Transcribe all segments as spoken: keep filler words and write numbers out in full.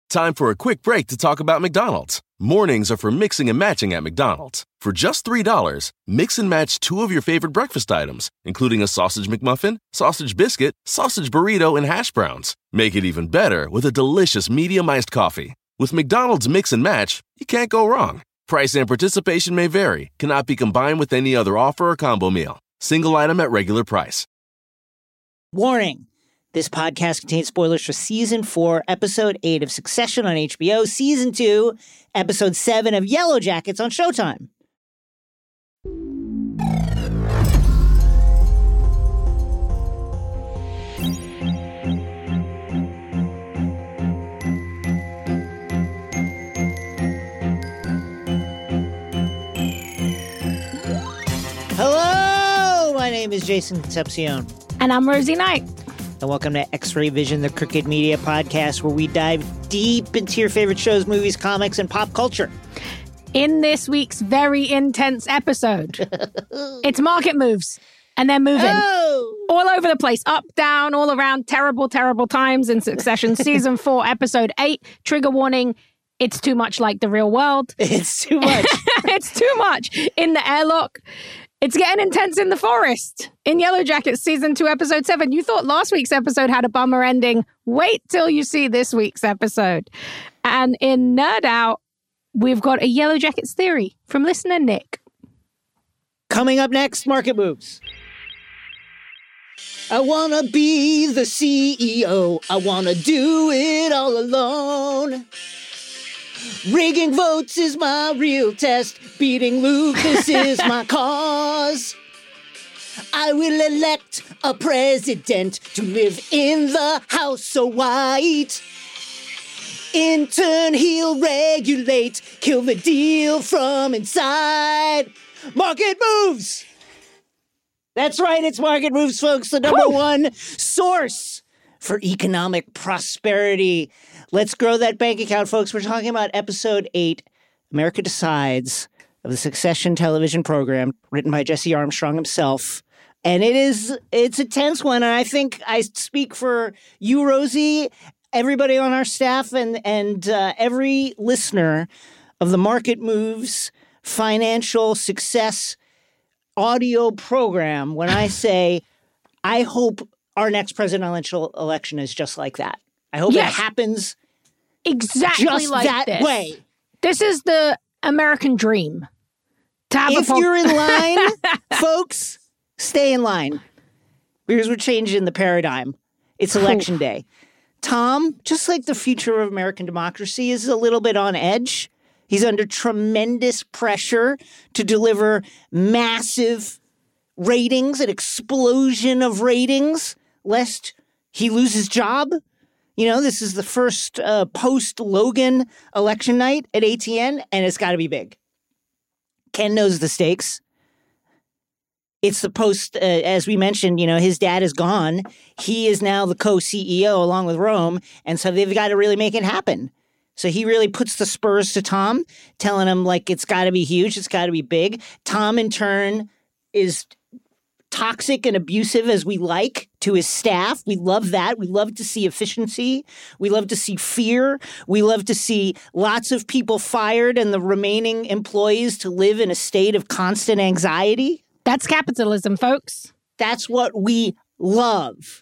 Time for a quick break to talk about McDonald's. Mornings are for mixing and matching at McDonald's. For just three dollars, mix and match two of your favorite breakfast items, including a sausage McMuffin, sausage biscuit, sausage burrito, and hash browns. Make it even better with a delicious medium iced coffee. With McDonald's Mix and Match, you can't go wrong. Price and participation may vary. Cannot be combined with any other offer or combo meal. Single item at regular price. Warning. This podcast contains spoilers for Season four, Episode eight of Succession on H B O, Season two, Episode seven of Yellow Jackets on Showtime. Hello! My name is Jason Concepcion. And I'm Rosie Knight. And welcome to X-Ray Vision, the Crooked Media podcast, where we dive deep into your favorite shows, movies, comics, and pop culture. In this week's very intense episode, it's market moves, and they're moving oh! all over the place, up, down, all around. Terrible, terrible times in Succession. Season four, Episode eight. Trigger warning, it's too much like the real world. It's too much. It's too much. In the airlock. It's getting intense in the forest. In Yellow Jackets, Season two, Episode seven. You thought last week's episode had a bummer ending. Wait till you see this week's episode. And in Nerd Out, we've got a Yellow Jackets theory from listener Nick. Coming up next, Market Moves. I want to be the C E O. I want to do it all alone. Rigging votes is my real test. Beating Lucas is my cause. I will elect a president to live in the House so white. In turn, he'll regulate, kill the deal from inside. Market Moves! That's right, it's Market Moves, folks, the number one source for economic prosperity. Let's grow that bank account, folks. We're talking about Episode eight, America Decides, of the Succession television program, written by Jesse Armstrong himself. And it is, it's a tense one. And I think I speak for you, Rosie, everybody on our staff, and, and uh, every listener of the Market Moves Financial Success audio program when I say, I hope our next presidential election is just like that. I hope yes. it happens exactly just like that this. way. This is the American dream. To have if a po- you're in line, folks, stay in line. Because we're changing the paradigm. It's election day. Tom, just like the future of American democracy, is a little bit on edge. He's under tremendous pressure to deliver massive ratings, an explosion of ratings, lest he lose his job. You know, this is the first uh, post-Logan election night at A T N, and it's got to be big. Ken knows the stakes. It's the post, uh, as we mentioned, you know, his dad is gone. He is now the co-C E O along with Rome, and so they've got to really make it happen. So he really puts the spurs to Tom, telling him, like, it's got to be huge, it's got to be big. Tom, in turn, is toxic and abusive as we like to his staff. We love that. We love to see efficiency. We love to see fear. We love to see lots of people fired and the remaining employees to live in a state of constant anxiety. That's capitalism, folks. That's what we love.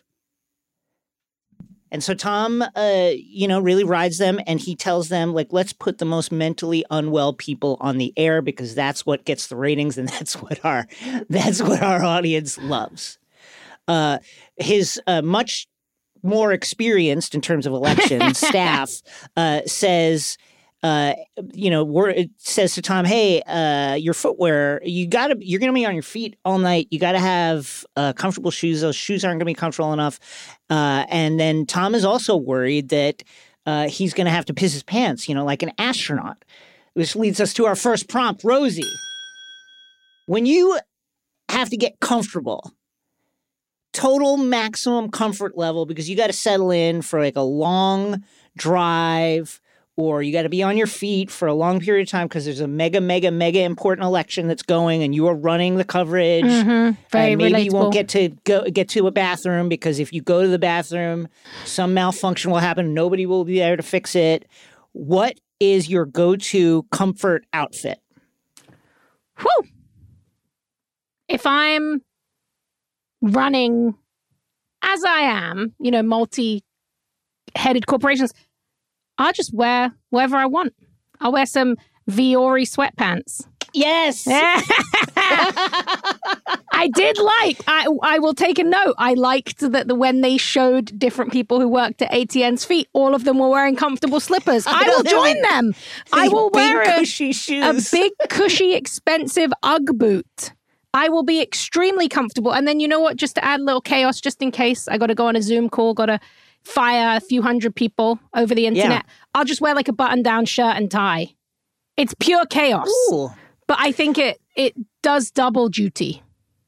And so Tom, uh, you know, really rides them, and he tells them, like, let's put the most mentally unwell people on the air because that's what gets the ratings, and that's what our that's what our audience loves. Uh, his uh, much more experienced in terms of election staff uh, says, uh, you know, we're, it says to Tom, hey, uh, your footwear, you gotta, you're going to be on your feet all night. You got to have uh, comfortable shoes. Those shoes aren't going to be comfortable enough. Uh, and then Tom is also worried that uh, he's going to have to piss his pants, you know, like an astronaut, which leads us to our first prompt, Rosie. When you have to get comfortable, total maximum comfort level, because you got to settle in for like a long drive or you got to be on your feet for a long period of time because there's a mega, mega, mega important election that's going and you are running the coverage. Mm-hmm. Very and maybe relatable. you won't get to go get to a bathroom because if you go to the bathroom, some malfunction will happen. Nobody will be there to fix it. What is your go-to comfort outfit? Whew. If I'm running, as I am, you know, multi-headed corporations, I'll just wear whatever I want. I'll wear some Viore sweatpants. Yes. I did like, I I will take a note. I liked that the when they showed different people who worked at A T N's feet, all of them were wearing comfortable slippers. I, I will join like, them. I will big wear a, cushy shoes. a big, cushy, expensive Ugg boot. I will be extremely comfortable. And then you know what? Just to add a little chaos, just in case I got to go on a Zoom call, got to fire a few hundred people over the internet. Yeah. I'll just wear like a button-down shirt and tie. It's pure chaos. Ooh. But I think it it does double duty.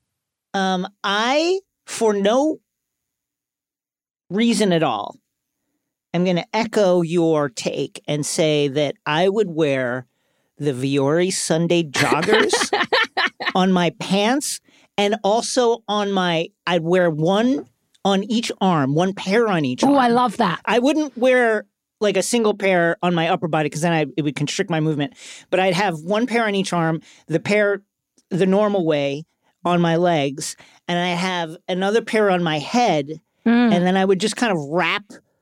Um, I, for no reason at all, am going to echo your take and say that I would wear the Viore Sunday joggers on my pants and also on my, I'd wear one on each arm, one pair on each arm. Oh, I love that. I wouldn't wear like a single pair on my upper body because then I, it would constrict my movement. But I'd have one pair on each arm, the pair the normal way on my legs, and I'd have another pair on my head, mm. and then I would just kind of wrap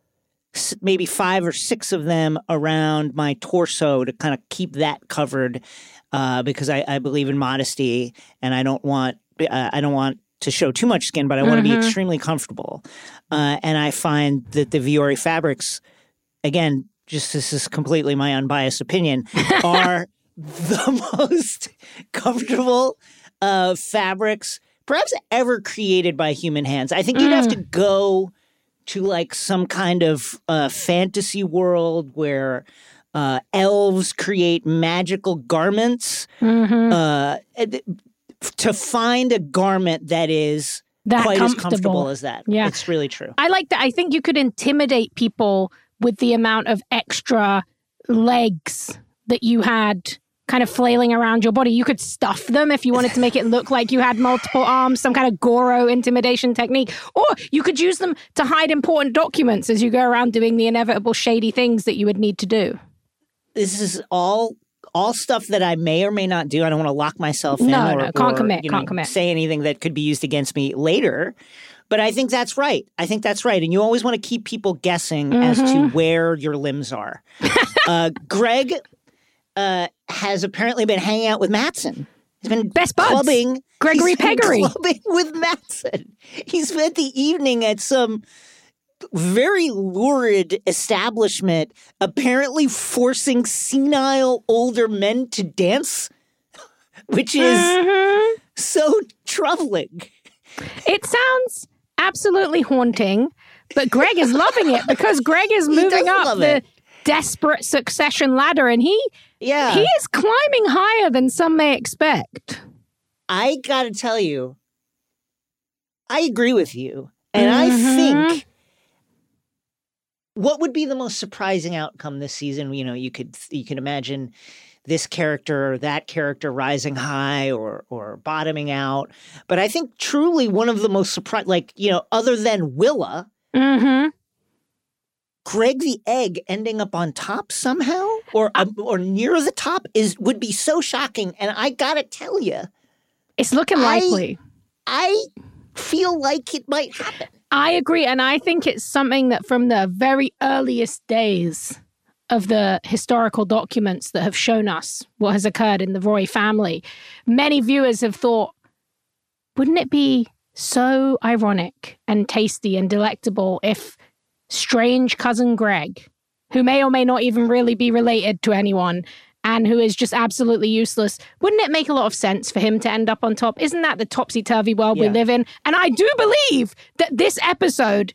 maybe five or six of them around my torso to kind of keep that covered uh, because I, I believe in modesty and I don't want uh, I don't want to show too much skin, but I want to mm-hmm. be extremely comfortable. Uh, and I find that the Viore fabrics, again, just this is completely my unbiased opinion, are the most comfortable uh, fabrics perhaps ever created by human hands. I think you'd mm. have to go to like some kind of uh, fantasy world where uh, elves create magical garments. Mm-hmm. Uh, to find a garment that is that quite as comfortable as that. Yeah. It's really true. I like that. I think you could intimidate people with the amount of extra legs that you had kind of flailing around your body. You could stuff them if you wanted to make it look like you had multiple arms, some kind of Goro intimidation technique. Or you could use them to hide important documents as you go around doing the inevitable shady things that you would need to do. This is all all stuff that I may or may not do. I don't want to lock myself in no, or, no, can't or, commit, you know, can't commit. say anything that could be used against me later. But I think that's right. I think that's right. And you always want to keep people guessing mm-hmm. as to where your limbs are. uh, Greg uh, has apparently been hanging out with Mattson. He's been Best buds. clubbing. Gregory he's been Peggery. clubbing with Mattson. He spent the evening at some very lurid establishment, apparently forcing senile older men to dance, which is mm-hmm. so troubling. It sounds absolutely haunting, but Greg is loving it because Greg is moving up the it. desperate succession ladder, and he yeah. he is climbing higher than some may expect. I gotta tell you, I agree with you, and mm-hmm. I think what would be the most surprising outcome this season? You know, you could you can imagine this character or that character rising high or or bottoming out. But I think truly one of the most surprising, like, you know, other than Willa, mm-hmm. Greg the Egg ending up on top somehow or uh, or near the top is would be so shocking. And I gotta tell you, it's looking likely. I, I feel like it might happen. I agree. And I think it's something that from the very earliest days of the historical documents that have shown us what has occurred in the Roy family, many viewers have thought, wouldn't it be so ironic and tasty and delectable if strange cousin Greg, who may or may not even really be related to anyone and who is just absolutely useless, wouldn't it make a lot of sense for him to end up on top? Isn't that the topsy-turvy world yeah. we live in? And I do believe that this episode,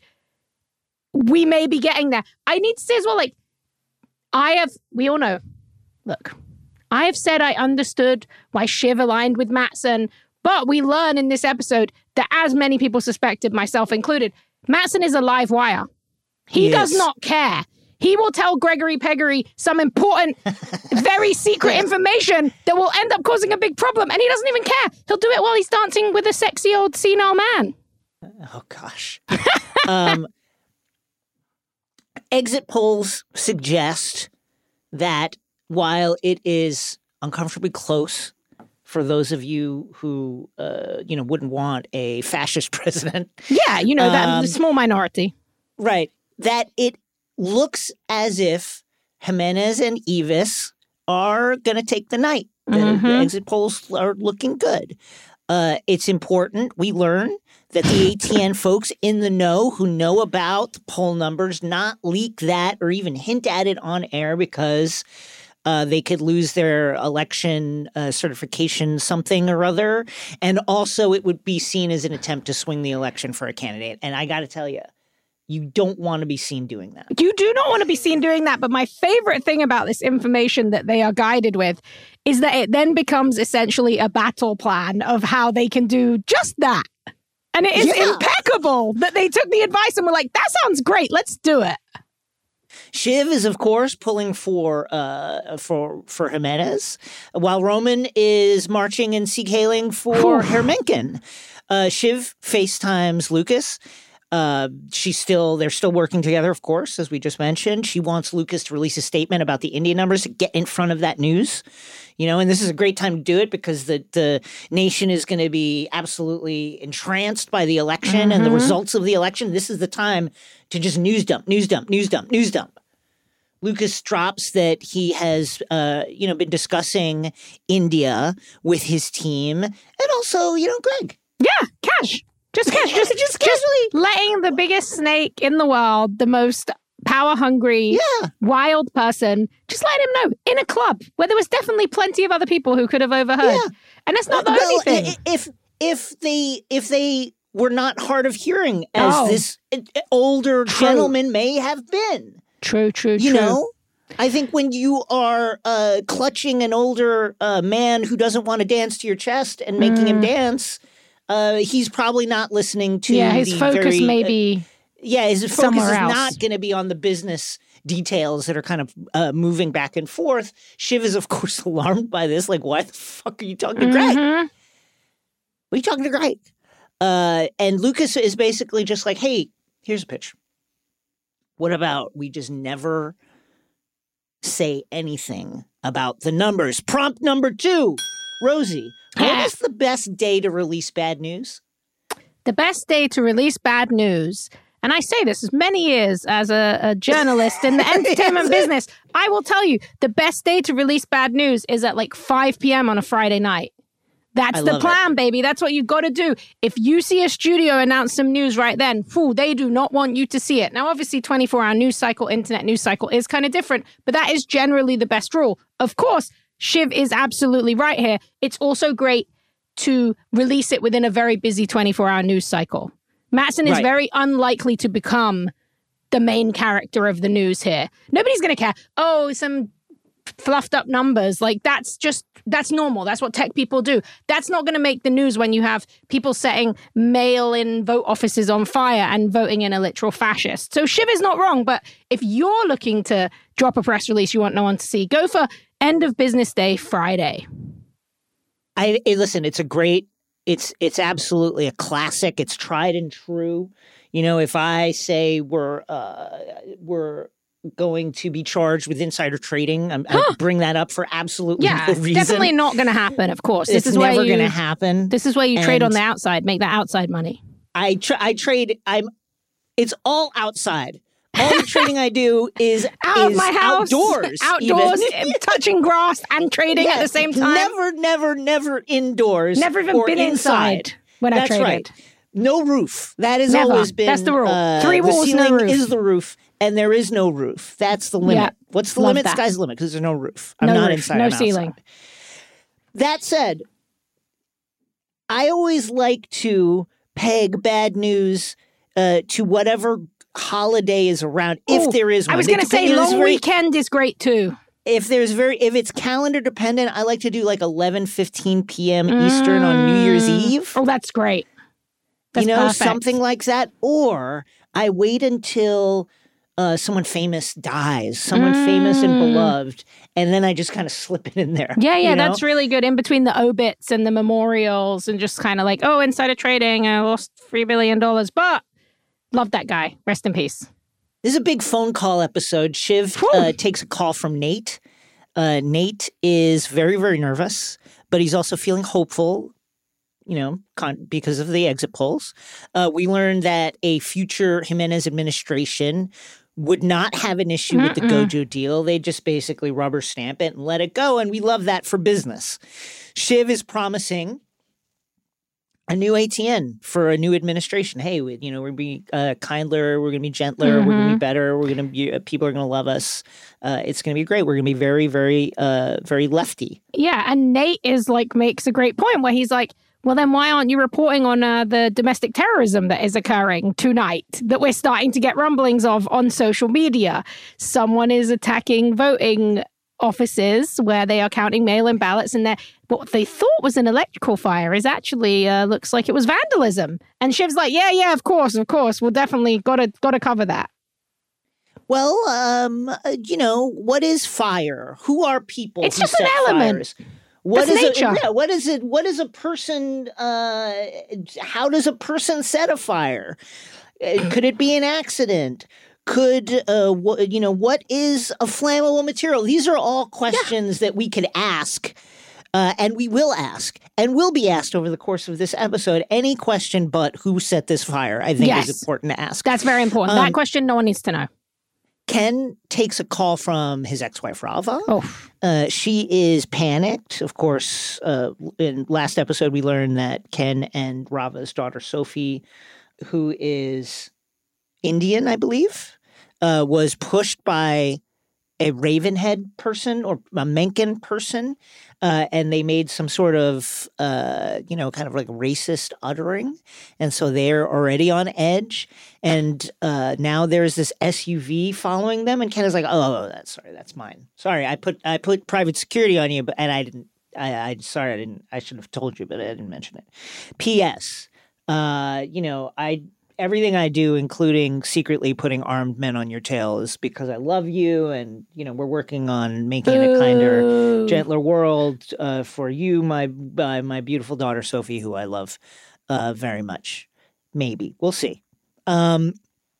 we may be getting there. I need to say as well, like, I have, we all know, look, I have said I understood why Shiv aligned with Mattson, but we learn in this episode that, as many people suspected, myself included, Mattson is a live wire. He, he does not care. he will tell Gregory Peggory some important, very secret information that will end up causing a big problem. And he doesn't even care. He'll do it while he's dancing with a sexy old senile man. Oh, gosh. um, exit polls suggest that while it is uncomfortably close for those of you who, uh, you know, wouldn't want a fascist president. Yeah, you know, that um, small minority. Right. That it looks as if Jimenez and Evis are going to take the night. The, mm-hmm. the exit polls are looking good. Uh, it's important we learn that the A T N folks in the know who know about the poll numbers not leak that or even hint at it on air because uh, they could lose their election uh, certification something or other. And also it would be seen as an attempt to swing the election for a candidate. And I got to tell you, you don't want to be seen doing that. You do not want to be seen doing that. But my favorite thing about this information that they are guided with is that it then becomes essentially a battle plan of how they can do just that. And it is yeah. impeccable that they took the advice and were like, that sounds great. Let's do it. Shiv is, of course, pulling for uh, for for Jimenez, while Roman is marching and seek-hailing for Hermenkin. Uh, Shiv FaceTimes Lucas. Uh, she's still, they're still working together, of course, as we just mentioned. She wants Lucas to release a statement about the India numbers to get in front of that news, you know, and this is a great time to do it because the, the nation is going to be absolutely entranced by the election mm-hmm. and the results of the election. This is the time to just news dump, news dump, news dump, news dump. Lucas drops that he has, uh, you know, been discussing India with his team and also, you know, Greg. Yeah, Cash. Just cash, just, just casually letting the biggest snake in the world, the most power-hungry, yeah. wild person, just let him know in a club where there was definitely plenty of other people who could have overheard. Yeah. And that's not the well, only thing. If if they if they were not hard of hearing, as oh. this older true. gentleman may have been, true, true, you true. know. I think when you are uh, clutching an older uh, man who doesn't want to dance to your chest and making mm. him dance. Uh, he's probably not listening to yeah, his the focus very, maybe uh, yeah, his focus is else. not going to be on the business details that are kind of uh, moving back and forth. Shiv is, of course, alarmed by this. Like, why the fuck are you talking to Greg? Mm-hmm. What are you talking to Greg? Uh, and Lucas is basically just like, hey, here's a pitch. What about we just never say anything about the numbers? Prompt number two, Rosie. What is the best day to release bad news? The best day to release bad news, and I say this as many years as a, a journalist in the entertainment business, I will tell you, the best day to release bad news is at like five p.m. on a Friday night. That's I the plan, it. baby. That's what you got to do. If you see a studio announce some news right then, fool, they do not want you to see it. Now, obviously, twenty-four hour news cycle, internet news cycle is kind of different, but that is generally the best rule. Of course, Shiv is absolutely right here. It's also great to release it within a very busy twenty-four hour news cycle. Matsson is right. very unlikely to become the main character of the news here. Nobody's going to care. Oh, some fluffed up numbers. Like, that's just, that's normal. That's what tech people do. That's not going to make the news when you have people setting mail-in vote offices on fire and voting in a literal fascist. So Shiv is not wrong, but if you're looking to drop a press release you want no one to see, go for end of business day Friday. I hey, listen, it's a great, it's it's absolutely a classic. It's tried and true. You know, if I say we're uh, we're going to be charged with insider trading, I'm, huh. I bring that up for absolutely yeah, no reason. Definitely not going to happen. Of course, this it's is never going to happen. This is where you trade and on the outside, make that outside money. I tra- I trade. I'm. It's all outside. All the trading I do is out is of my house, outdoors, outdoors, touching grass and trading yes, at the same time. Never, never, never indoors. Never even or been inside, inside when That's I traded. Right. No roof. That has never. always been. That's the rule. Uh, Three walls, the ceiling no roof. is the roof, and there is no roof. That's the limit. Yeah, What's the love limit? That. Sky's the limit because there's no roof. I'm no not roof, inside. No I'm ceiling. Outside. That said, I always like to peg bad news uh, to whatever holiday is around, if Ooh, there is one. I was going to say long very, weekend is great too. If there's very, if it's calendar dependent, I like to do like eleven fifteen p.m. Mm. Eastern on New Year's Eve. Oh, that's great. That's you know, perfect. Something like that. Or I wait until uh, someone famous dies, someone mm. famous and beloved, and then I just kind of slip it in there. Yeah, yeah, you know? That's really good. In between the obits and the memorials and just kind of like, oh, insider trading, I lost three billion dollars, but love that guy. Rest in peace. This is a big phone call episode. Shiv uh, takes a call from Nate. Uh, Nate is very, very nervous, but he's also feeling hopeful, you know, con- because of the exit polls. Uh, we learned that a future Jimenez administration would not have an issue Mm-mm. with the Gojo deal. They just basically rubber stamp it and let it go, and we love that for business. Shiv is promising a new A T N for a new administration. Hey, we, you know, we're going to be uh, kinder, we're going to be gentler, mm-hmm. we're going to be better, we're going to be, uh, people are going to love us. Uh, it's going to be great. We're going to be very, very, uh, very lefty. Yeah, and Nate is like, makes a great point where he's like, well, then why aren't you reporting on uh, the domestic terrorism that is occurring tonight that we're starting to get rumblings of on social media? Someone is attacking voting offices where they are counting mail-in ballots, and what they thought was an electrical fire is actually uh, looks like it was vandalism. And Shiv's like, yeah, yeah, of course, of course, we'll definitely gotta gotta cover that. Well, um, you know, what is fire? Who are people? It's who just set an element. Fires? What That's is nature. A, yeah, what is it? What is a person? Uh, how does a person set a fire? Could it be an accident? Could, uh, wh- you know, what is a flammable material? These are all questions yeah. that we could ask, uh, and we will ask, and will be asked over the course of this episode. Any question but who set this fire, I think yes. is important to ask. That's very important. Um, that question no one needs to know. Ken takes a call from his ex-wife, Rava. Oh. Uh, she is panicked. Of course, uh, in last episode, we learned that Ken and Rava's daughter, Sophie, who is Indian, I believe, uh, was pushed by a Ravenhead person or a Mencken person, uh, and they made some sort of, uh, you know, kind of like racist uttering. And so they're already on edge. And uh, now there's this S U V following them. And Ken is like, oh, that's sorry, that's mine. Sorry, I put I put private security on you, but and I didn't. I, I sorry, I didn't. I should have told you, but I didn't mention it. P S. Uh, you know, I. Everything I do, including secretly putting armed men on your tail, is because I love you, and you know we're working on making it a kinder, gentler world uh, for you, my uh, my beautiful daughter Sophie, who I love uh, very much. Maybe we'll see. Um,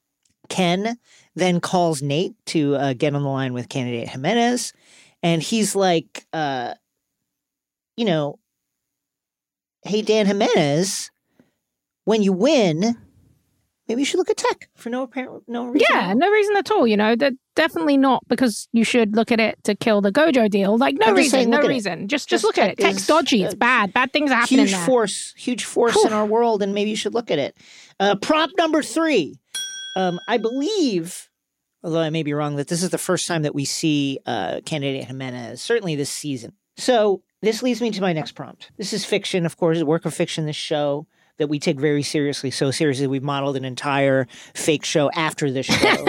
Ken then calls Nate to uh, get on the line with candidate Jimenez, and he's like, uh, you know, hey Dan Jimenez, when you win, maybe you should look at tech for no apparent no reason. Yeah, no reason at all. You know, that definitely not because you should look at it to kill the Gojo deal. Like no reason, saying, no reason. Just, just just look at it. Tech's dodgy. It's bad. Bad things are happening. Huge there. force, huge force Whew. in our world, and maybe you should look at it. Uh, prompt number three. Um, I believe, although I may be wrong, that this is the first time that we see uh, candidate Jimenez, certainly this season. So this leads me to my next prompt. This is fiction, of course, a work of fiction. This show that we take very seriously, so seriously we've modeled an entire fake show after this show.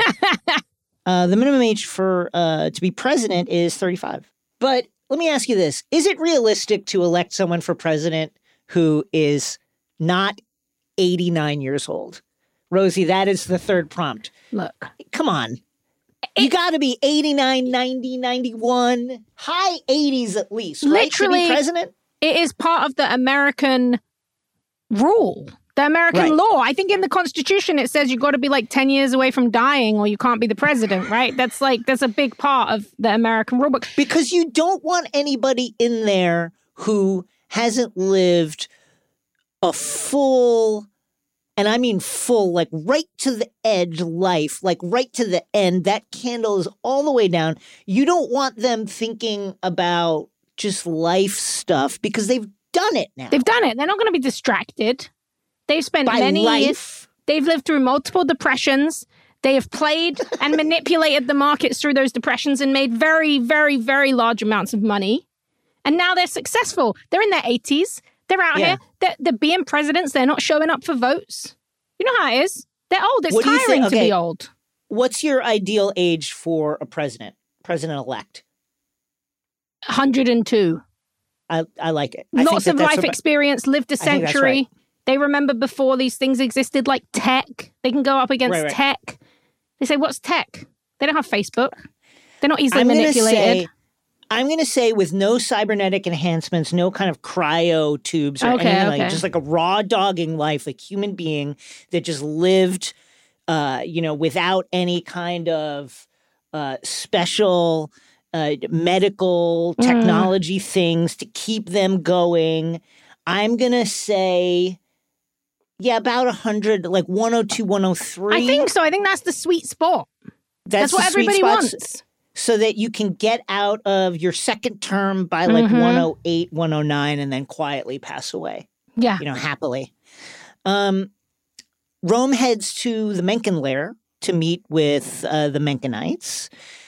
uh, the minimum age for uh, to be president is thirty-five. But let me ask you this. Is it realistic to elect someone for president who is not eighty-nine years old? Rosie, that is the third prompt. Look. Come on. You got to be eighty-nine, ninety, ninety-one, high eighties at least, right? Literally, to be president? It is part of the American rule, the American right. law. I think in the Constitution it says you got to be like ten years away from dying or you can't be the president, right? That's like, that's a big part of the American rule book. Because you don't want anybody in there who hasn't lived a full, and I mean full, like right to the edge life, like right to the end. That candle is all the way down. You don't want them thinking about just life stuff because they've done it now. They've done it. They're not going to be distracted. They've spent By many life. years. They've lived through multiple depressions. They have played and manipulated the markets through those depressions and made very, very, very large amounts of money. And now they're successful. They're in their eighties. They're out yeah. here. They're, they're being presidents. They're not showing up for votes. You know how it is. They're old. It's what tiring okay. to be old. What's your ideal age for a president, president-elect? one hundred two. I, I like it. I Lots think of that life about, experience, lived a century. Right. They remember before these things existed, like tech. They can go up against right, right. tech. They say, what's tech? They don't have Facebook. They're not easily I'm gonna manipulated. Say, I'm going to say with no cybernetic enhancements, no kind of cryo tubes or Okay, anything okay. like just like a raw dogging life, like human being that just lived, uh, you know, without any kind of uh, special uh, medical technology mm. things to keep them going. I'm going to say, yeah, about one hundred, like one oh two, one oh three. I think so. I think that's the sweet spot. That's, that's what everybody wants. So that you can get out of your second term by like mm-hmm. one oh eight, one oh nine, and then quietly pass away. Yeah. You know, happily. Um, Rome heads to the Mencken lair to meet with uh, the Menckenites.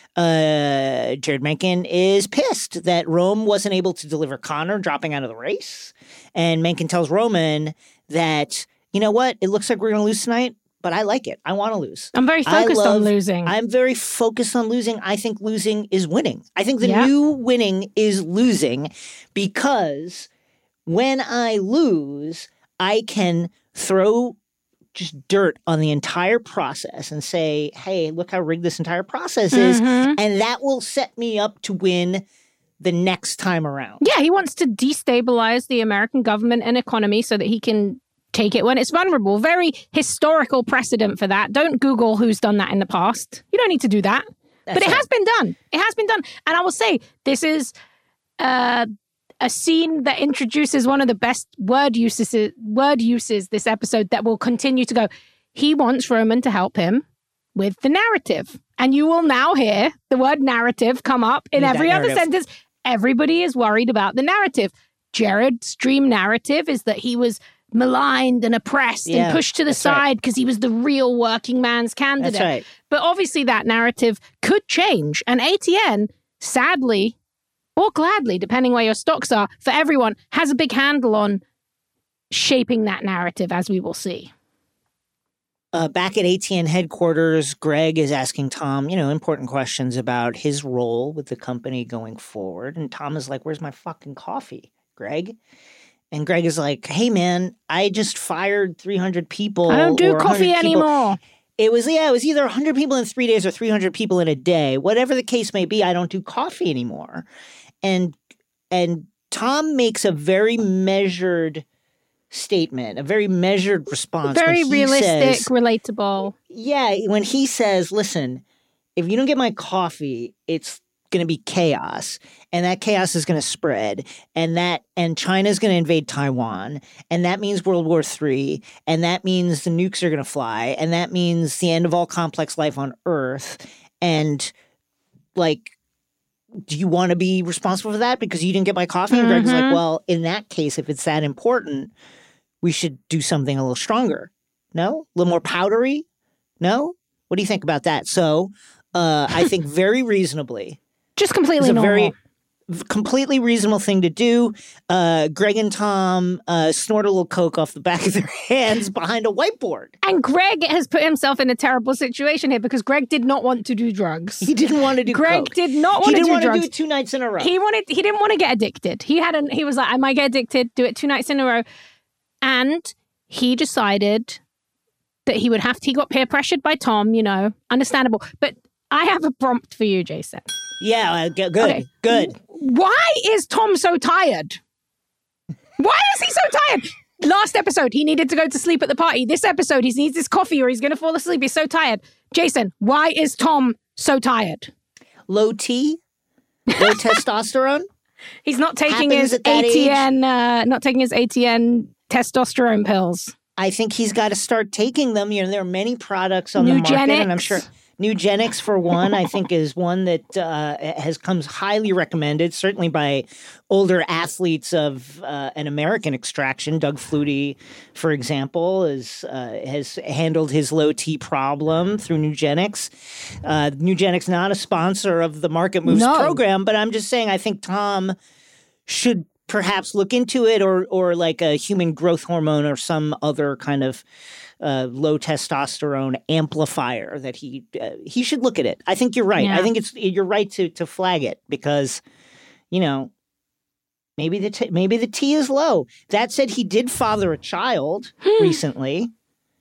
Uh, Jared Mencken is pissed that Rome wasn't able to deliver Connor, dropping out of the race. And Mencken tells Roman that, you know what, it looks like we're going to lose tonight, but I like it. I want to lose. I'm very focused love, on losing. I'm very focused on losing. I think losing is winning. I think the yeah. new winning is losing because when I lose, I can throw just dirt on the entire process and say, hey, look how rigged this entire process is. Mm-hmm. And that will set me up to win the next time around. Yeah, he wants to destabilize the American government and economy so that he can take it when it's vulnerable. Very historical precedent for that. Don't Google who's done that in the past. You don't need to do that. That's but it, it has been done. It has been done. And I will say, this is uh, a scene that introduces one of the best word uses, word uses this episode that will continue to go. He wants Roman to help him with the narrative. And you will now hear the word narrative come up in every other sentence. Everybody is worried about the narrative. Jared's dream narrative is that he was maligned and oppressed yeah, and pushed to the side because right. he was the real working man's candidate. That's right. But obviously that narrative could change. And A T N, sadly, or gladly, depending where your stocks are, for everyone, has a big handle on shaping that narrative, as we will see. Uh, back at A T N headquarters, Greg is asking Tom, you know, important questions about his role with the company going forward. And Tom is like, where's my fucking coffee, Greg? And Greg is like, hey, man, I just fired three hundred people. I don't do coffee anymore. It was, yeah, it was either one hundred people in three days or three hundred people in a day. Whatever the case may be, I don't do coffee anymore. And and Tom makes a very measured statement, a very measured response. Very realistic, says, relatable. Yeah, when he says, listen, if you don't get my coffee, it's going to be chaos, and that chaos is going to spread, and that and China's going to invade Taiwan, and that means World War Three, and that means the nukes are going to fly, and that means the end of all complex life on Earth. And like, do you want to be responsible for that because you didn't get my coffee? And Greg's mm-hmm. like, well, in that case, if it's that important, we should do something a little stronger. No? A little more powdery? No? What do you think about that? So uh, I think very reasonably. Just completely it's a normal. very completely reasonable thing to do. Uh, Greg and Tom uh, snort a little Coke off the back of their hands behind a whiteboard. And Greg has put himself in a terrible situation here because Greg did not want to do drugs. He didn't want to do Greg Coke. did not want he to didn't do want drugs. to do it two nights in a row. He wanted. He didn't want to get addicted. He had. An, he was like, I might get addicted. Do it two nights in a row. And he decided that he would have to. He got peer pressured by Tom. You know, understandable. But I have a prompt for you, Jason. Yeah, uh, good, okay. good. Why is Tom so tired? Why is he so tired? Last episode, he needed to go to sleep at the party. This episode, he needs his coffee or he's going to fall asleep. He's so tired. Jason, why is Tom so tired? Low T? Low testosterone? He's not taking Happens his A T N, uh, not taking his A T N testosterone pills. I think he's got to start taking them. You know, there are many products on the market, and I'm sure Nugenics, for one, I think is one that uh, has comes highly recommended, certainly by older athletes of uh, an American extraction. Doug Flutie, for example, is, uh, has handled his low T problem through Nugenics. Uh, Nugenics not a sponsor of the Market Moves no. program, but I'm just saying I think Tom should perhaps look into it, or or like a human growth hormone or some other kind of uh, low testosterone amplifier that he uh, he should look at it. I think you're right. Yeah. I think it's you're right to to flag it because, you know, maybe the t- maybe the T is low. That said, he did father a child recently.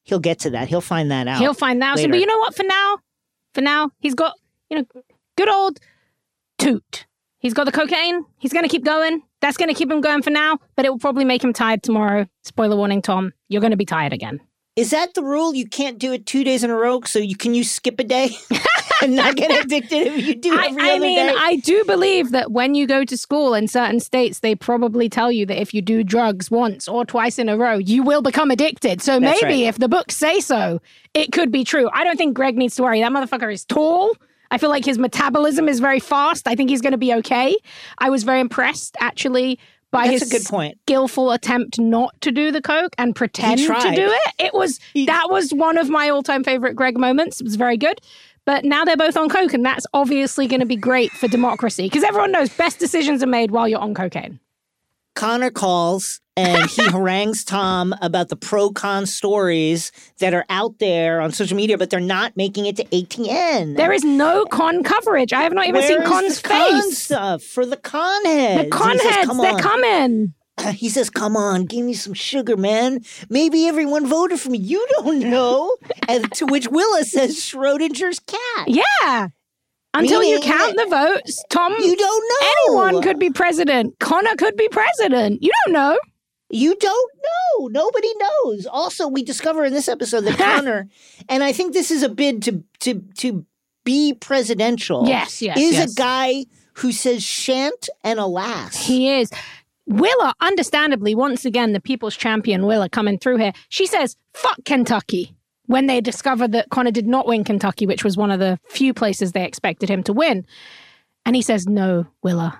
he'll get to that. He'll find that out. He'll find out. later. But you know what? For now, for now, he's got, you know, good old Toot. He's got the cocaine. He's going to keep going. That's going to keep him going for now, but it will probably make him tired tomorrow. Spoiler warning, Tom. You're going to be tired again. Is that the rule? You can't do it two days in a row, so you can you skip a day and not get addicted if you do every I, I other mean, day? I do believe that when you go to school in certain states, they probably tell you that if you do drugs once or twice in a row, you will become addicted. So That's maybe right. if the books say so, it could be true. I don't think Greg needs to worry. That motherfucker is tall. I feel like his metabolism is very fast. I think he's going to be okay. I was very impressed, actually, by That's his a good point. skillful attempt not to do the coke and pretend to tried. do it. It was He- that was one of my all-time favorite Greg moments. It was very good. But now they're both on coke, and that's obviously going to be great for democracy because everyone knows best decisions are made while you're on cocaine. Connor calls and he harangues Tom about the pro-con stories that are out there on social media, but they're not making it to A T N. There is no con coverage. I have not even Where seen is Con's the con face. stuff for the con heads? The con He says, heads, "Come they're on." coming. He says, come on, give me some sugar, man. Maybe everyone voted for me. You don't know. And to which Willa says Schrodinger's cat. Yeah. Until you Meaning count the votes, Tom, You don't know. anyone could be president. Connor could be president. You don't know. You don't know. Nobody knows. Also, we discover in this episode that Connor, and I think this is a bid to to to be presidential. Yes, yes, is yes. a guy who says shan't and alas. He is. Willa, understandably, once again, the people's champion, Willa, coming through here. She says, fuck Kentucky, when they discovered that Connor did not win Kentucky, which was one of the few places they expected him to win. And he says, no, Willa,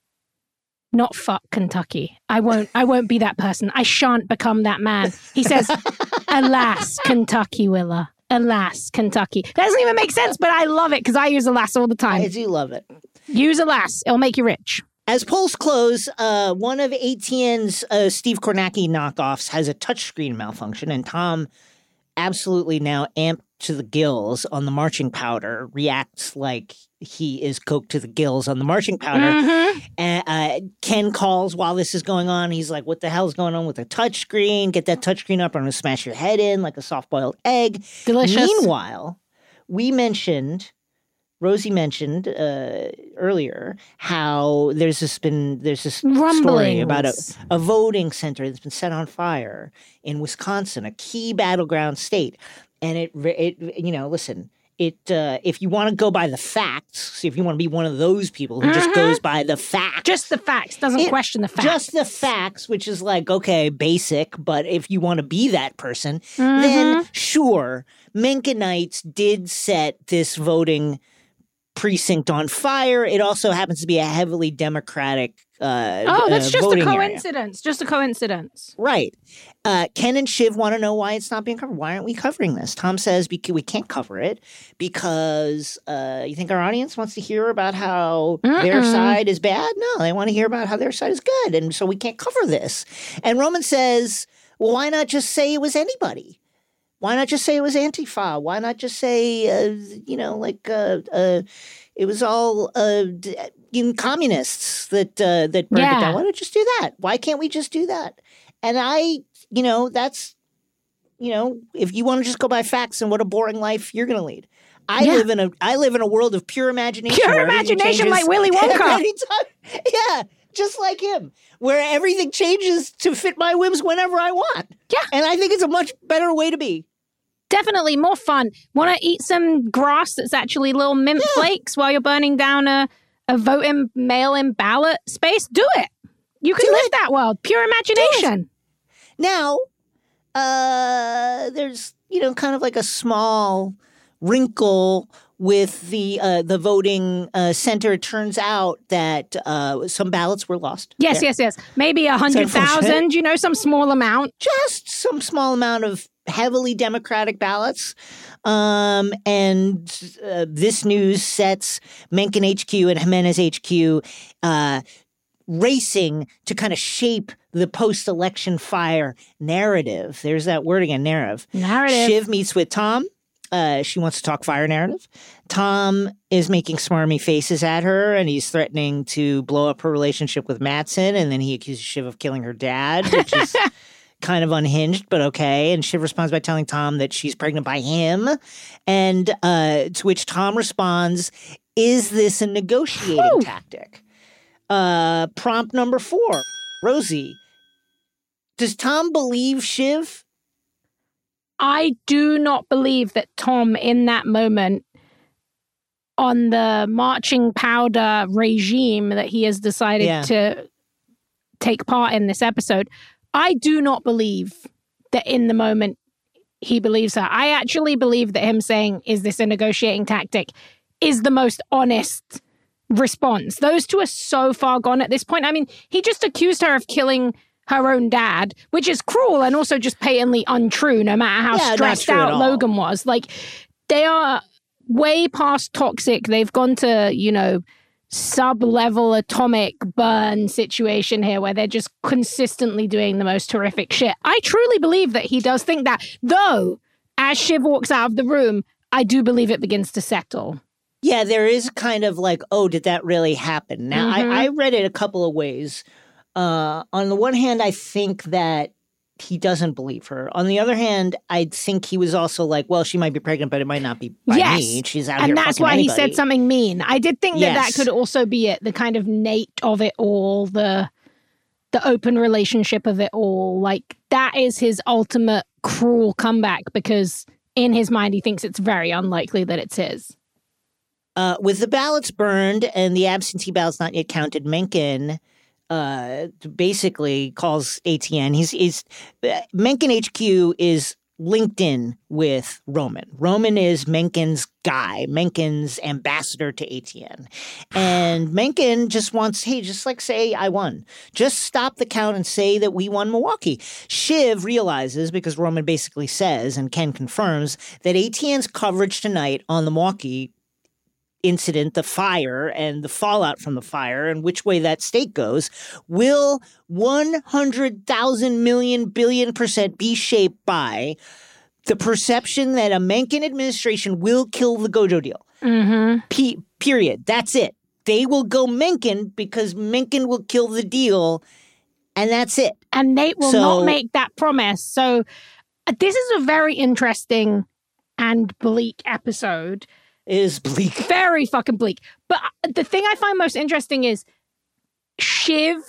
not fuck Kentucky. I won't, I won't be that person. I shan't become that man. He says, alas, Kentucky, Willa. Alas, Kentucky. That doesn't even make sense, but I love it because I use alas all the time. I do love it. Use alas. It'll make you rich. As polls close, uh, one of A T N's uh, Steve Kornacki knockoffs has a touchscreen malfunction, and Tom, absolutely now amped to the gills on the marching powder, reacts like he is coked to the gills on the marching powder. Mm-hmm. And uh, Ken calls while this is going on. He's like, what the hell's going on with the touchscreen? Get that touchscreen up. I'm going to smash your head in like a soft-boiled egg. Delicious. Meanwhile, we mentioned... Rosie mentioned uh, earlier how there's this been there's this story Rumblings. about a, a voting center that's been set on fire in Wisconsin, a key battleground state, and it it you know listen it uh, if you want to go by the facts, if you want to be one of those people who just goes by the facts, Just the facts. Doesn't It- question the facts. just the facts, which is like, okay, basic, but if you want to be that person, Mm-hmm. then sure, Menkenites did set this voting precinct on fire. It also happens to be a heavily Democratic uh, Oh, that's uh, just a voting area. coincidence. Just a coincidence. Right. Uh, Ken and Shiv want to know why it's not being covered. Why aren't we covering this? Tom says because we can't cover it because uh, you think our audience wants to hear about how their Mm-mm. side is bad? No, they want to hear about how their side is good. And so we can't cover this. And Roman says, well, why not just say it was anybody? Why not just say it was Antifa? Why not just say, uh, you know, like uh, uh, it was all uh, d- you know, communists that uh, that burned Yeah. it down? Why not just do that? Why can't we just do that? And I, you know, that's, you know, if you want to just go by facts and what a boring life you're going to lead. I Yeah. live in a I live in a world of pure imagination. Pure where everything imagination like changes Willy Wonka. anytime. Yeah, just like him, where everything changes to fit my whims whenever I want. Yeah. And I think it's a much better way to be. Definitely more fun. Want to eat some grass that's actually little mint flakes while you're burning down a, a voting mail-in ballot space? Do it. You can Do live it. that world. Pure imagination. Now, uh, there's, you know, kind of like a small wrinkle with the uh, the voting uh, center. It turns out that uh, some ballots were lost. Yes, there. yes, yes. Maybe a hundred thousand, you know, some small amount. Just some small amount of heavily Democratic ballots. Um, and uh, this news sets Mencken H Q and Jimenez H Q uh, racing to kind of shape the post-election fire narrative. There's that word again, narrative. Narrative. Shiv meets with Tom. Uh, she wants to talk fire narrative. Tom is making smarmy faces at her, and he's threatening to blow up her relationship with Mattson, and then he accuses Shiv of killing her dad, which is kind of unhinged, but okay. And Shiv responds by telling Tom that she's pregnant by him. And uh, to which Tom responds, is this a negotiating Whew. tactic? Uh, prompt number four, Rosie. Does Tom believe Shiv? I do not believe that Tom, in that moment, on the marching powder regime that he has decided Yeah. to take part in this episode, I do not believe that in the moment he believes her. I actually believe that him saying, is this a negotiating tactic, is the most honest response. Those two are so far gone at this point. I mean, he just accused her of killing her own dad, which is cruel and also just patently untrue, no matter how Yeah, not stressed true at out all. Logan was. Like, they are way past toxic. They've gone to, you know, sub-level atomic burn situation here where they're just consistently doing the most horrific shit. I truly believe that he does think that, though, as Shiv walks out of the room, I do believe it begins to settle. Yeah, there is kind of like, oh, did that really happen? Now, Mhm. I, I read it a couple of ways. Uh, on the one hand, I think that he doesn't believe her. On the other hand, I think he was also like, well, she might be pregnant, but it might not be by Yes. me. She's out here And that's fucking why he anybody. said something mean. I did think that Yes. that could also be it, the kind of Nate of it all, the the open relationship of it all. Like, that is his ultimate cruel comeback because in his mind, he thinks it's very unlikely that it's his. Uh, with the ballots burned and the absentee ballots not yet counted, Mencken uh, basically calls A T N. He's, he's Mencken H Q is linked in with Roman. Roman is Mencken's guy, Mencken's ambassador to A T N. And Mencken just wants, hey, just like say I won. Just stop the count and say that we won Milwaukee. Shiv realizes, because Roman basically says, and Ken confirms, that A T N's coverage tonight on the Milwaukee incident, the fire and the fallout from the fire and which way that state goes, will one hundred thousand million billion percent be shaped by the perception that a Mencken administration will kill the Gojo deal. Mm-hmm. P- period. That's it. They will go Mencken because Mencken will kill the deal, and that's it. And Nate will So- not make that promise. So uh, this is a very interesting and bleak episode. It is bleak. Very fucking bleak. But the thing I find most interesting is Shiv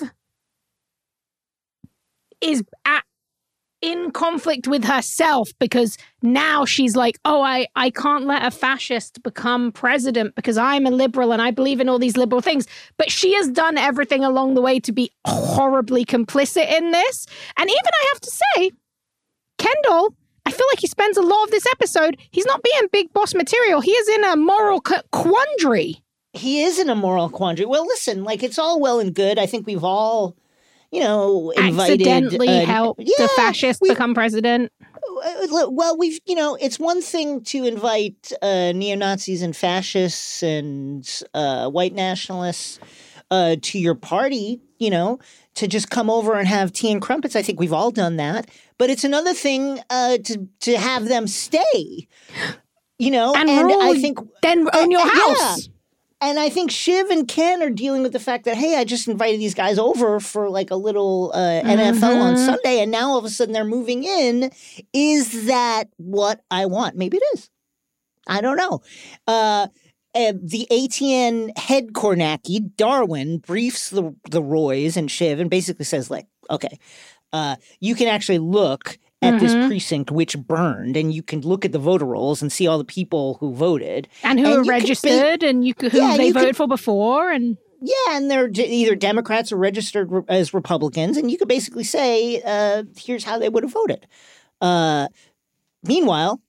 is at, in conflict with herself because now she's like, oh, I, I can't let a fascist become president because I'm a liberal and I believe in all these liberal things. But she has done everything along the way to be horribly complicit in this. And even I have to say, Kendall, I feel like he spends a lot of this episode, he's not being big boss material. He is in a moral qu- quandary. He is in a moral quandary. Well, listen, like, it's all well and good. I think we've all, you know, invited... Accidentally uh, helped yeah, the fascist we- become president. Well, we've, you know, it's one thing to invite uh, neo-Nazis and fascists and uh, white nationalists uh, to your party, you know, to just come over and have tea and crumpets. I think we've all done that. But it's another thing uh, to to have them stay, you know, And, and rule, I think then own your uh, house. yeah. And I think Shiv and Ken are dealing with the fact that, hey, I just invited these guys over for like a little uh, N F L on Mhm. Sunday, and now all of a sudden they're moving in. Is that what I want? Maybe it is. I don't know. Uh, uh, the A T N head Kornacki, Darwin, briefs the, the Roys and Shiv and basically says, like, okay, uh, you can actually look at Mhm. this precinct which burned, and you can look at the voter rolls and see all the people who voted. And who and are you can registered and you could, who Yeah, they you could- voted for before. And Yeah, and they're d- either Democrats or registered re- as Republicans, and you could basically say, uh, here's how they would have voted. Uh, meanwhile,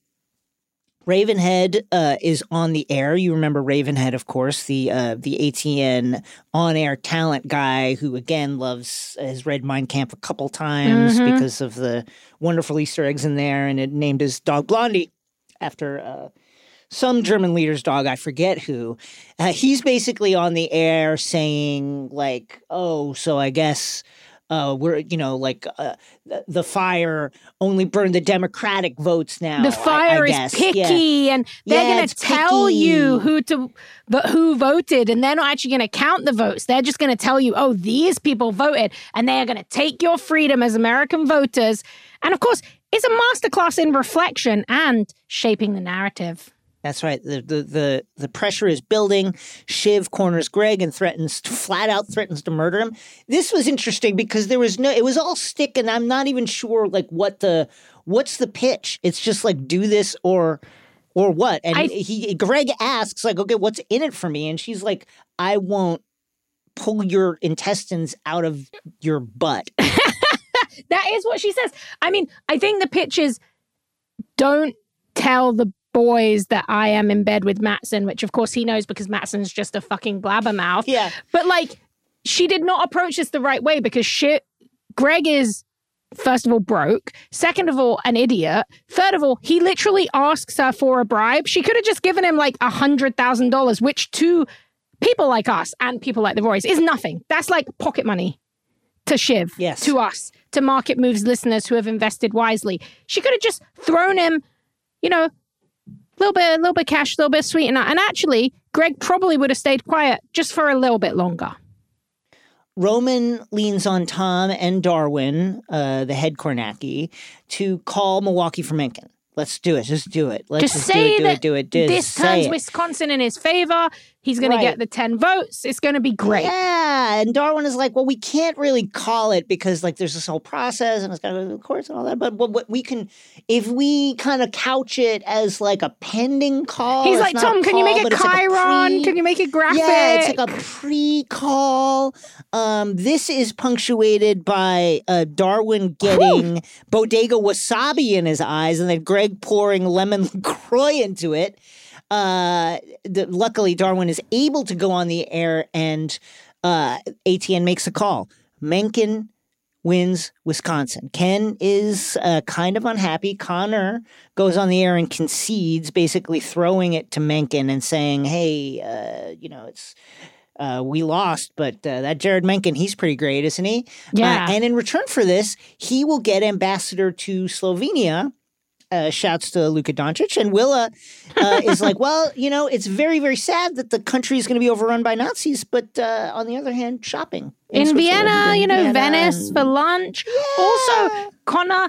Ravenhead uh, is on the air. You remember Ravenhead, of course, the uh, the A T N on-air talent guy who, again, loves has read Mein Kampf a couple times Mhm. because of the wonderful Easter eggs in there, and it named his dog Blondie after uh, some German leader's dog, I forget who. Uh, he's basically on the air saying, like, oh, so I guess uh, we're, you know, like uh, the, the fire only burned the Democratic votes now. The fire I, I is guess. picky, yeah. and they're yeah, going to tell picky. you who to but who voted, and they're not actually going to count the votes. They're just going to tell you, oh, these people voted, and they are going to take your freedom as American voters. And of course, it's a masterclass in reflection and shaping the narrative. That's right. The, the the the pressure is building. Shiv corners Greg and threatens, flat out threatens to murder him. This was interesting because there was no, it was all stick, and I'm not even sure like what the, what's the pitch? It's just like do this or, or what? And I, he Greg asks like, okay, what's in it for me? And she's like, I won't pull your intestines out of your butt. That is what she says. I mean, I think the pitch is don't tell the boys that I am in bed with Matsson, which of course he knows because Matsson's just a fucking blabbermouth. Yeah. But like, she did not approach this the right way because shit, Greg is, first of all, broke. Second of all, an idiot. Third of all, he literally asks her for a bribe. She could have just given him like a hundred thousand dollars, which to people like us and people like the Roys is nothing. That's like pocket money to Shiv, yes. to us, to Market Moves listeners who have invested wisely. She could have just thrown him, you know, a little bit, a little bit cash, a little bit sweetener. And actually, Greg probably would have stayed quiet just for a little bit longer. Roman leans on Tom and Darwin, uh, the head Kornacki, to call Milwaukee for Mencken. Let's do it. Just do it. Let's just, just say do it, that do it, do it. This turns Wisconsin in his favor. He's going right. to get the ten votes. It's going to be great. Yeah. And Darwin is like, well, we can't really call it because like there's this whole process and it's got to go to the courts and all that. But what, what we can, if we kind of couch it as like a pending call. He's like, Tom, can call, you make it Chiron? Like pre- can you make it graphic? Yeah, it's like a pre-call. Um, this is punctuated by uh, Darwin getting Whew. bodega wasabi in his eyes and then Greg pouring lemon LaCroix into it. Uh, the, luckily, Darwin is able to go on the air and uh, A T N makes a call. Mencken wins Wisconsin. Ken is uh, kind of unhappy. Connor goes on the air and concedes, basically throwing it to Mencken and saying, hey, uh, you know, it's uh, we lost, but uh, that Jared Mencken, he's pretty great, isn't he? Yeah. Uh, and in return for this, he will get ambassador to Slovenia. Uh, shouts to Luka Doncic. And Willa uh, is like, well, you know, it's very, very sad that the country is going to be overrun by Nazis. But uh, on the other hand, shopping. In, in Vienna, in you know, Vienna Venice and... for lunch. Yeah. Also, Connor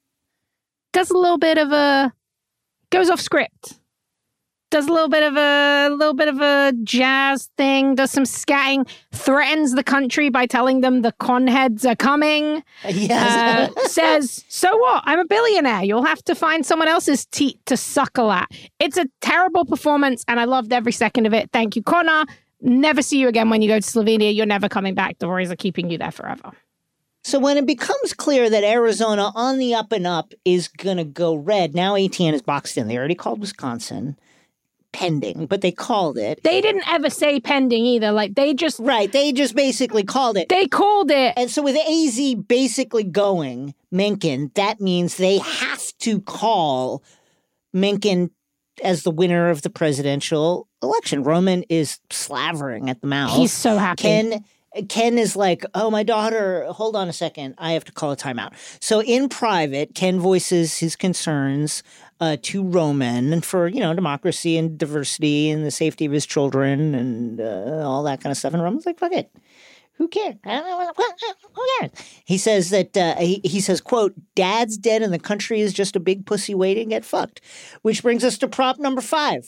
does a little bit of a, goes off script. Does a little bit of a, little bit of a jazz thing, does some scatting, threatens the country by telling them the con heads are coming. Yes. Uh, says, so what? I'm a billionaire. You'll have to find someone else's teat to suckle at. It's a terrible performance, and I loved every second of it. Thank you, Connor. Never see you again when you go to Slovenia. You're never coming back. The Warriors are keeping you there forever. So when it becomes clear that Arizona on the up and up is going to go red, now A T N is boxed in. They already called Wisconsin pending, but they called it. They didn't ever say pending either. Like they just... Right. They just basically called it. They called it. And so with A Z basically going, Mencken, that means they have to call Mencken as the winner of the presidential election. Roman is slavering at the mouth. He's so happy. Ken... Ken is like, oh, my daughter, hold on a second. I have to call a timeout. So in private, Ken voices his concerns uh, to Roman for, you know, democracy and diversity and the safety of his children and uh, all that kind of stuff. And Roman's like, fuck it. Who cares? Who cares? He says that, uh, he, he says, quote, dad's dead and the country is just a big pussy waiting to get fucked. Which brings us to prop number five.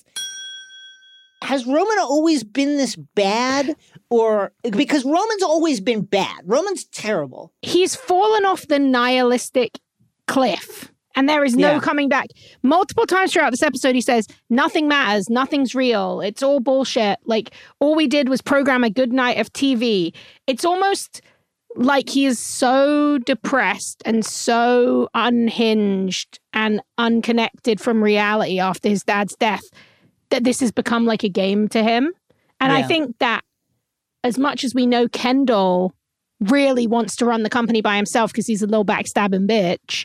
Has Roman always been this bad? Or because Roman's always been bad. Roman's terrible. He's fallen off the nihilistic cliff and there is no yeah. coming back. Multiple times throughout this episode, he says, nothing matters. Nothing's real. It's all bullshit. Like all we did was program a good night of T V. It's almost like he is so depressed and so unhinged and unconnected from reality after his dad's death that this has become like a game to him. And yeah. I think that as much as we know Kendall really wants to run the company by himself because he's a little backstabbing bitch,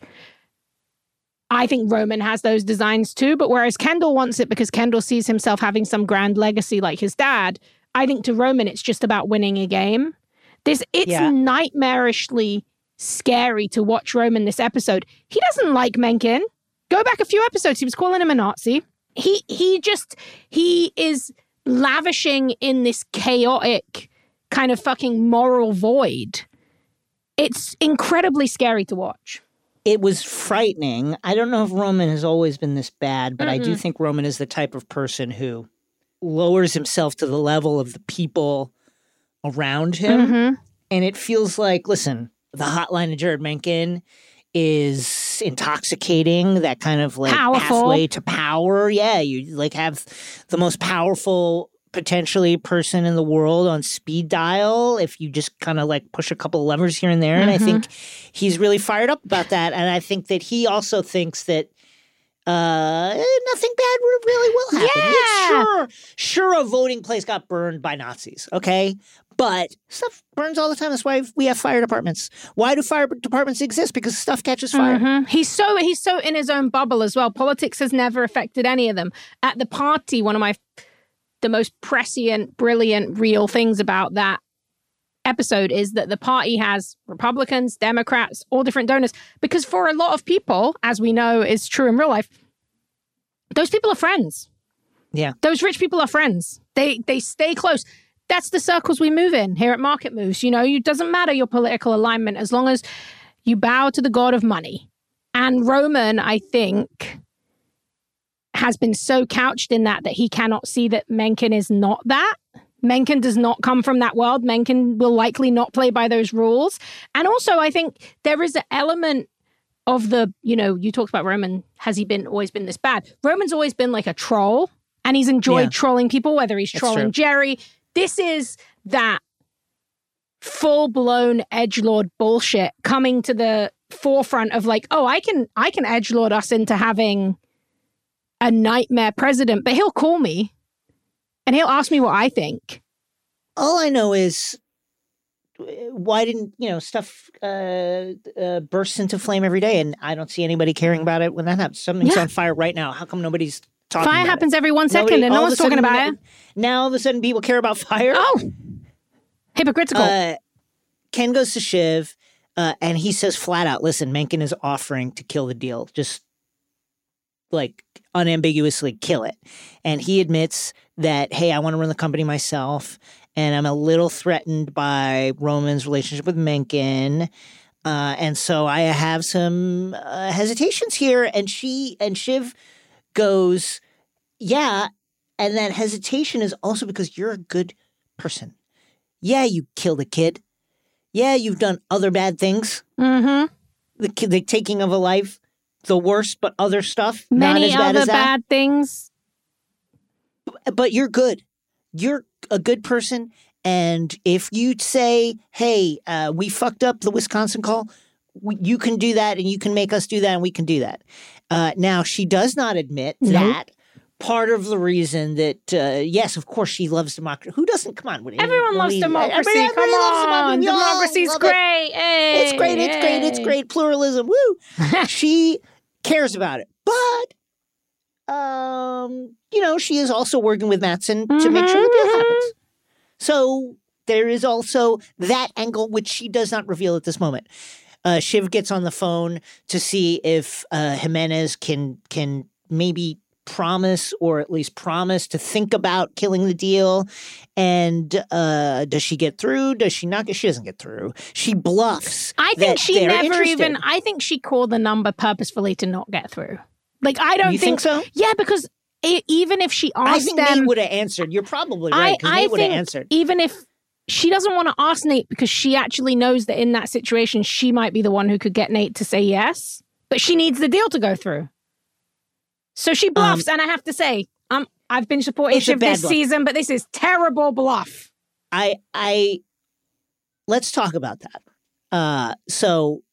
I think Roman has those designs too. But whereas Kendall wants it because Kendall sees himself having some grand legacy like his dad, I think to Roman it's just about winning a game. This It's Yeah. nightmarishly scary to watch Roman this episode. He doesn't like Mencken. Go back a few episodes, he was calling him a Nazi. He he just, he is lavishing in this chaotic kind of fucking moral void. It's incredibly scary to watch. It was frightening. I don't know if Roman has always been this bad, but Mm-mm. I do think Roman is the type of person who lowers himself to the level of the people around him. Mm-hmm. And it feels like, listen, the hotline of Jared Mencken is intoxicating, that kind of like Powerful. pathway to power. Yeah, you like have the most powerful potentially person in the world on speed dial if you just kind of like push a couple of levers here and there. Mm-hmm. And I think he's really fired up about that. And I think that he also thinks that uh, nothing bad really will happen. Yeah. Yeah, sure, sure a voting place got burned by Nazis, okay? But stuff burns all the time. That's why we have fire departments. Why do fire departments exist? Because stuff catches fire. Mm-hmm. He's so he's so in his own bubble as well. Politics has never affected any of them. At the party, one of my the most prescient, brilliant, real things about that episode is that the party has Republicans, Democrats, all different donors. Because for a lot of people, as we know is true in real life, those people are friends. Yeah. Those rich people are friends. They they stay close. That's the circles we move in here at Market Moves. You know, it doesn't matter your political alignment as long as you bow to the god of money. And Roman, I think, has been so couched in that that he cannot see that Mencken is not that. Mencken does not come from that world. Mencken will likely not play by those rules. And also, I think there is an element of the, you know, you talked about Roman. Has he been always been this bad? Roman's always been like a troll, and he's enjoyed Yeah. trolling people, whether he's That's trolling true. Jerry. This is that full-blown edgelord bullshit coming to the forefront of like, oh, I can I can edgelord us into having a nightmare president, but he'll call me and he'll ask me what I think. All I know is why didn't, you know, stuff uh, uh, burst into flame every day, and I don't see anybody caring about it when that happens. Something's Yeah. on fire right now. How come nobody's talking Fire about happens it? every one second Nobody- and no all of one's a talking sudden, about it. Now all of a sudden people care about fire? Oh, hypocritical. Uh, Ken goes to Shiv, uh, and he says flat out, listen, Mencken is offering to kill the deal. Just, like, unambiguously kill it. And he admits that, hey, I want to run the company myself, and I'm a little threatened by Roman's relationship with Mencken. Uh, and so I have some uh, hesitations here. And she and Shiv goes, yeah, and that hesitation is also because you're a good person. Yeah, you killed a kid. Yeah, you've done other bad things. Mm-hmm. The, ki- the taking of a life, the worst, but other stuff, Many not as bad other as that. bad things. But you're good. You're a good person. And if you say, hey, uh, we fucked up the Wisconsin call, we, you can do that and you can make us do that and we can do that. Uh, now, she does not admit Nope. that. Part of the reason that, uh, yes, of course, she loves democracy. Who doesn't? Come on. Everyone loves we- democracy. everybody- Come everybody loves on. democracy. We all Democracy's love it. great. Hey, It's great. It's great. It's hey. great. Pluralism. Woo. She cares about it. But, um, you know, she is also working with Mattson to make sure the deal Mhm. happens. So there is also that angle, which she does not reveal at this moment. Uh, Shiv gets on the phone to see if uh, Jimenez can can maybe promise or at least promise to think about killing the deal. And uh, does she get through? Does she not get? She doesn't get through. She bluffs. I that think she they're never interested. even, I think she called the number purposefully to not get through. Like, I don't You think so? Yeah, because it, even if she asked I think them. Nate would have answered. You're probably I, right, because I Nate would have think answered. even if she doesn't want to ask Nate because she actually knows that in that situation, she might be the one who could get Nate to say yes, but she needs the deal to go through. So she bluffs, Um, and I have to say, um, I've been supportive It's a of bad this bluff. season, but this is terrible bluff. I, I, let's talk about that. Uh, so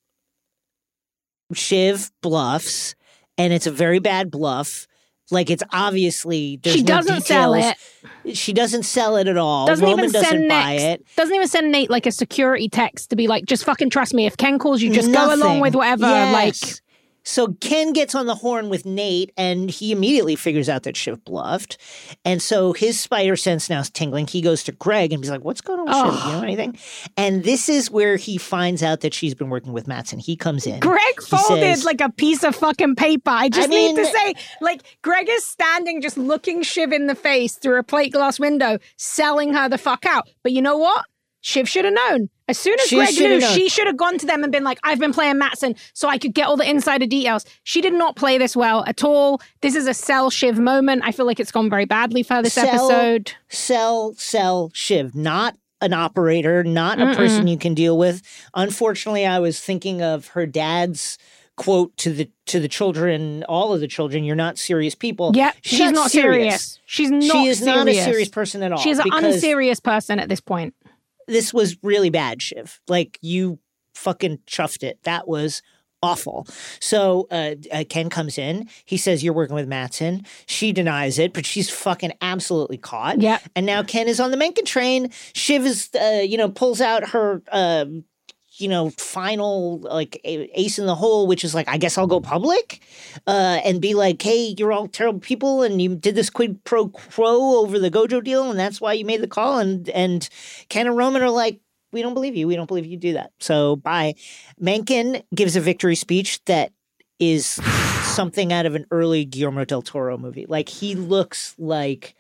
Shiv bluffs, and it's a very bad bluff. Like, it's obviously there's She no doesn't sell details. She doesn't sell it at all. Doesn't Roman even doesn't send buy Nate, it. Doesn't even send Nate like a security text to be like, just fucking trust me. If Ken calls you, just go along Nothing. with whatever. Yes. Like, So Ken gets on the horn with Nate, and he immediately figures out that Shiv bluffed. And so his spider sense now is tingling. He goes to Greg and he's like, what's going on with Oh. Shiv? You know anything? And this is where he finds out that she's been working with Mattson. He comes in. Greg He folded says- like a piece of fucking paper. I just I mean- need to say, like, Greg is standing just looking Shiv in the face through a plate glass window, selling her the fuck out. But you know what? Shiv should have known. As soon as She Greg shoulda knew, known. she should have gone to them and been like, I've been playing Mattson so I could get all the insider details. She did not play this well at all. This is a sell Shiv moment. I feel like it's gone very badly for her this Sell- episode. Sell, sell Shiv, not an operator, not a Mm-mm. person you can deal with. Unfortunately, I was thinking of her dad's quote to the to the children, all of the children, you're not serious people. Yep, she's, not serious. serious. She's not She is serious. not a serious person at all. She's an because unserious person at this point. This was really bad, Shiv. Like, you fucking chuffed it. That was awful. So uh, uh, Ken comes in. He says, you're working with Mattson. She denies it, but she's fucking absolutely caught. Yep. And now Ken is on the Mencken train. Shiv is, uh, you know, pulls out her, uh, you know, final, like, ace in the hole, which is like, I guess I'll go public uh, and be like, hey, you're all terrible people and you did this quid pro quo over the Gojo deal and that's why you made the call. And, and Ken and Roman are like, we don't believe you. We don't believe you do that. So bye. Mencken gives a victory speech that is something out of an early Guillermo del Toro movie. Like, he looks like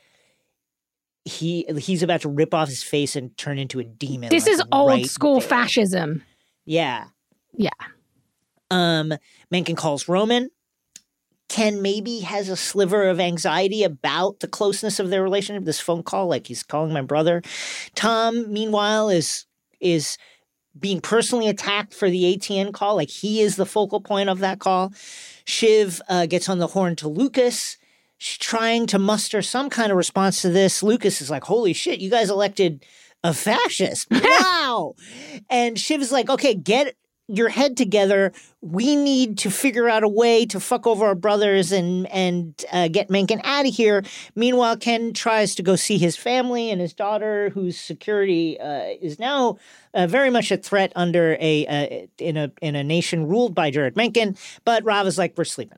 he he's about to rip off his face and turn into a demon. This like, is old right school there. fascism. Yeah. Yeah. Um, Mencken calls Roman. Ken maybe has a sliver of anxiety about the closeness of their relationship. This phone call, like he's calling my brother. Tom, meanwhile, is is being personally attacked for the A T N call. Like, he is the focal point of that call. Shiv uh, gets on the horn to Lucas. She's trying to muster some kind of response to this. Lucas is like, holy shit, you guys elected a fascist. Wow. And Shiv is like, okay, get your head together. We need to figure out a way to fuck over our brothers and and uh, get Mencken out of here. Meanwhile, Ken tries to go see his family and his daughter, whose security uh, is now uh, very much a threat under a uh, in a in a nation ruled by Jared Mencken. But Rav is like, we're sleeping.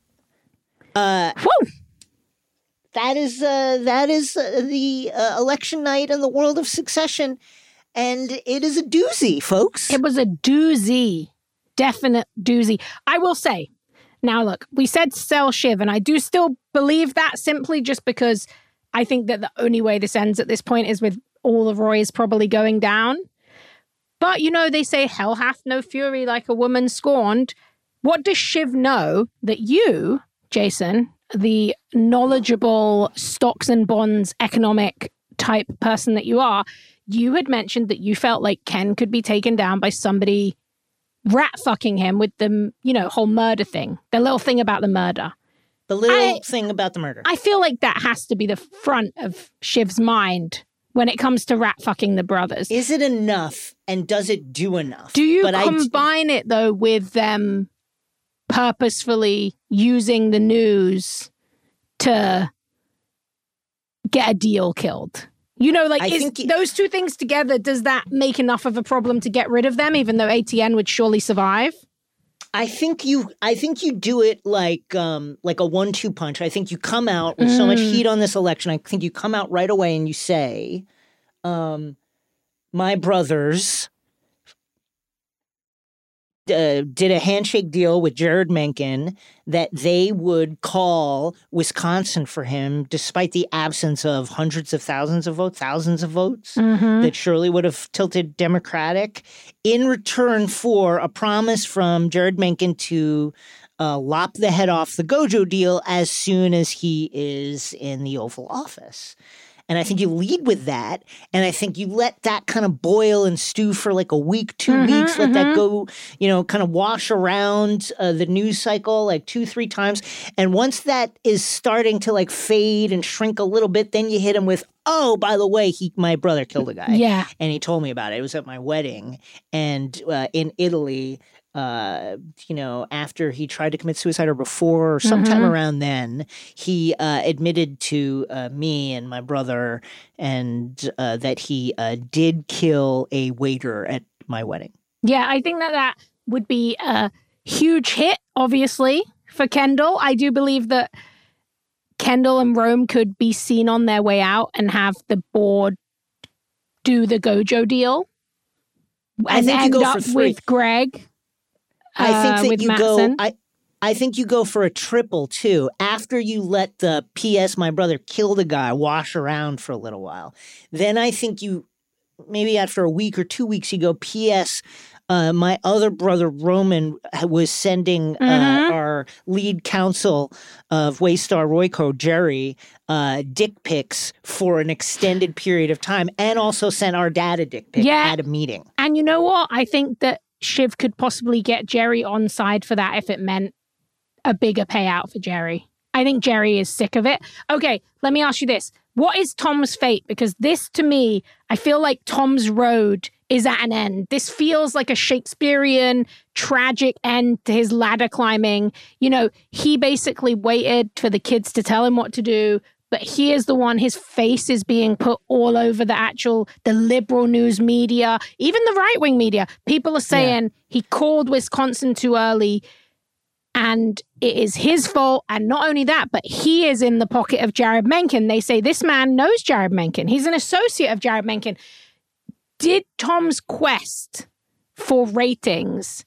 Uh, Whew. that is uh, that is uh, the uh, election night in the world of Succession. And it is a doozy, folks. It was a doozy. Definite doozy. I will say, now look, we said sell Shiv, and I do still believe that simply just because I think that the only way this ends at this point is with all of Roy's probably going down. But, you know, they say hell hath no fury like a woman scorned. What does Shiv know that you, Jason, the knowledgeable stocks and bonds economic type person that you are, you had mentioned that you felt like Ken could be taken down by somebody rat fucking him with the, you know, whole murder thing, the little thing about the murder. The little I- thing about the murder. I feel like that has to be the front of Shiv's mind when it comes to rat fucking the brothers. Is it enough, and does it do enough? Do you But I- combine it, though, with them purposefully using the news to get a deal killed? You know, like, I is think it- those two things together, does that make enough of a problem to get rid of them, even though A T N would surely survive? I think you I think you do it like um like a one two punch. I think you come out with so much Mm. heat on this election. I think you come out right away and you say, um, my brothers uh, did a handshake deal with Jared Mencken that they would call Wisconsin for him, despite the absence of hundreds of thousands of votes, thousands of votes Mm-hmm. that surely would have tilted Democratic, in return for a promise from Jared Mencken to uh, lop the head off the Gojo deal as soon as he is in the Oval Office. And I think you lead with that. And I think you let that kind of boil and stew for like a week, two Mhm, weeks, let mhm. that go, you know, kind of wash around uh, the news cycle like two, three times. And once that is starting to like fade and shrink a little bit, then you hit him with, oh, by the way, he, my brother killed a guy. Yeah. And he told me about it. It was at my wedding. And uh, in Italy, uh, you know, after he tried to commit suicide or before or sometime Mhm. around then, he uh, admitted to uh, me and my brother and uh, that he uh, did kill a waiter at my wedding. Yeah, I think that that would be a huge hit, obviously, for Kendall. I do believe that Kendall and Rome could be seen on their way out and have the board do the Gojo deal. I and think you end go up for three. with Greg. I think uh, that with you Mattson. go. I I think you go for a triple too. After you let the P S my brother killed a guy wash around for a little while, then I think you maybe after a week or two weeks you go P S Uh, my other brother Roman was sending uh, Mhm. our lead counsel of Waystar Royco, Jerry, uh, dick pics for an extended period of time, and also sent our dad a dick pic Yeah. at a meeting. And you know what? I think that Shiv could possibly get Jerry on side for that if it meant a bigger payout for Jerry. I think Jerry is sick of it. Okay, let me ask you this. What is Tom's fate? Because this, to me, I feel like Tom's road is at an end. This feels like a Shakespearean tragic end to his ladder climbing. You know, he basically waited for the kids to tell him what to do, but he is the one, his face is being put all over the actual, the liberal news media, even the right-wing media. People are saying yeah. he called Wisconsin too early and it is his fault. And not only that, but he is in the pocket of Jared Mencken. They say this man knows Jared Mencken. He's an associate of Jared Mencken. Did Tom's quest for ratings,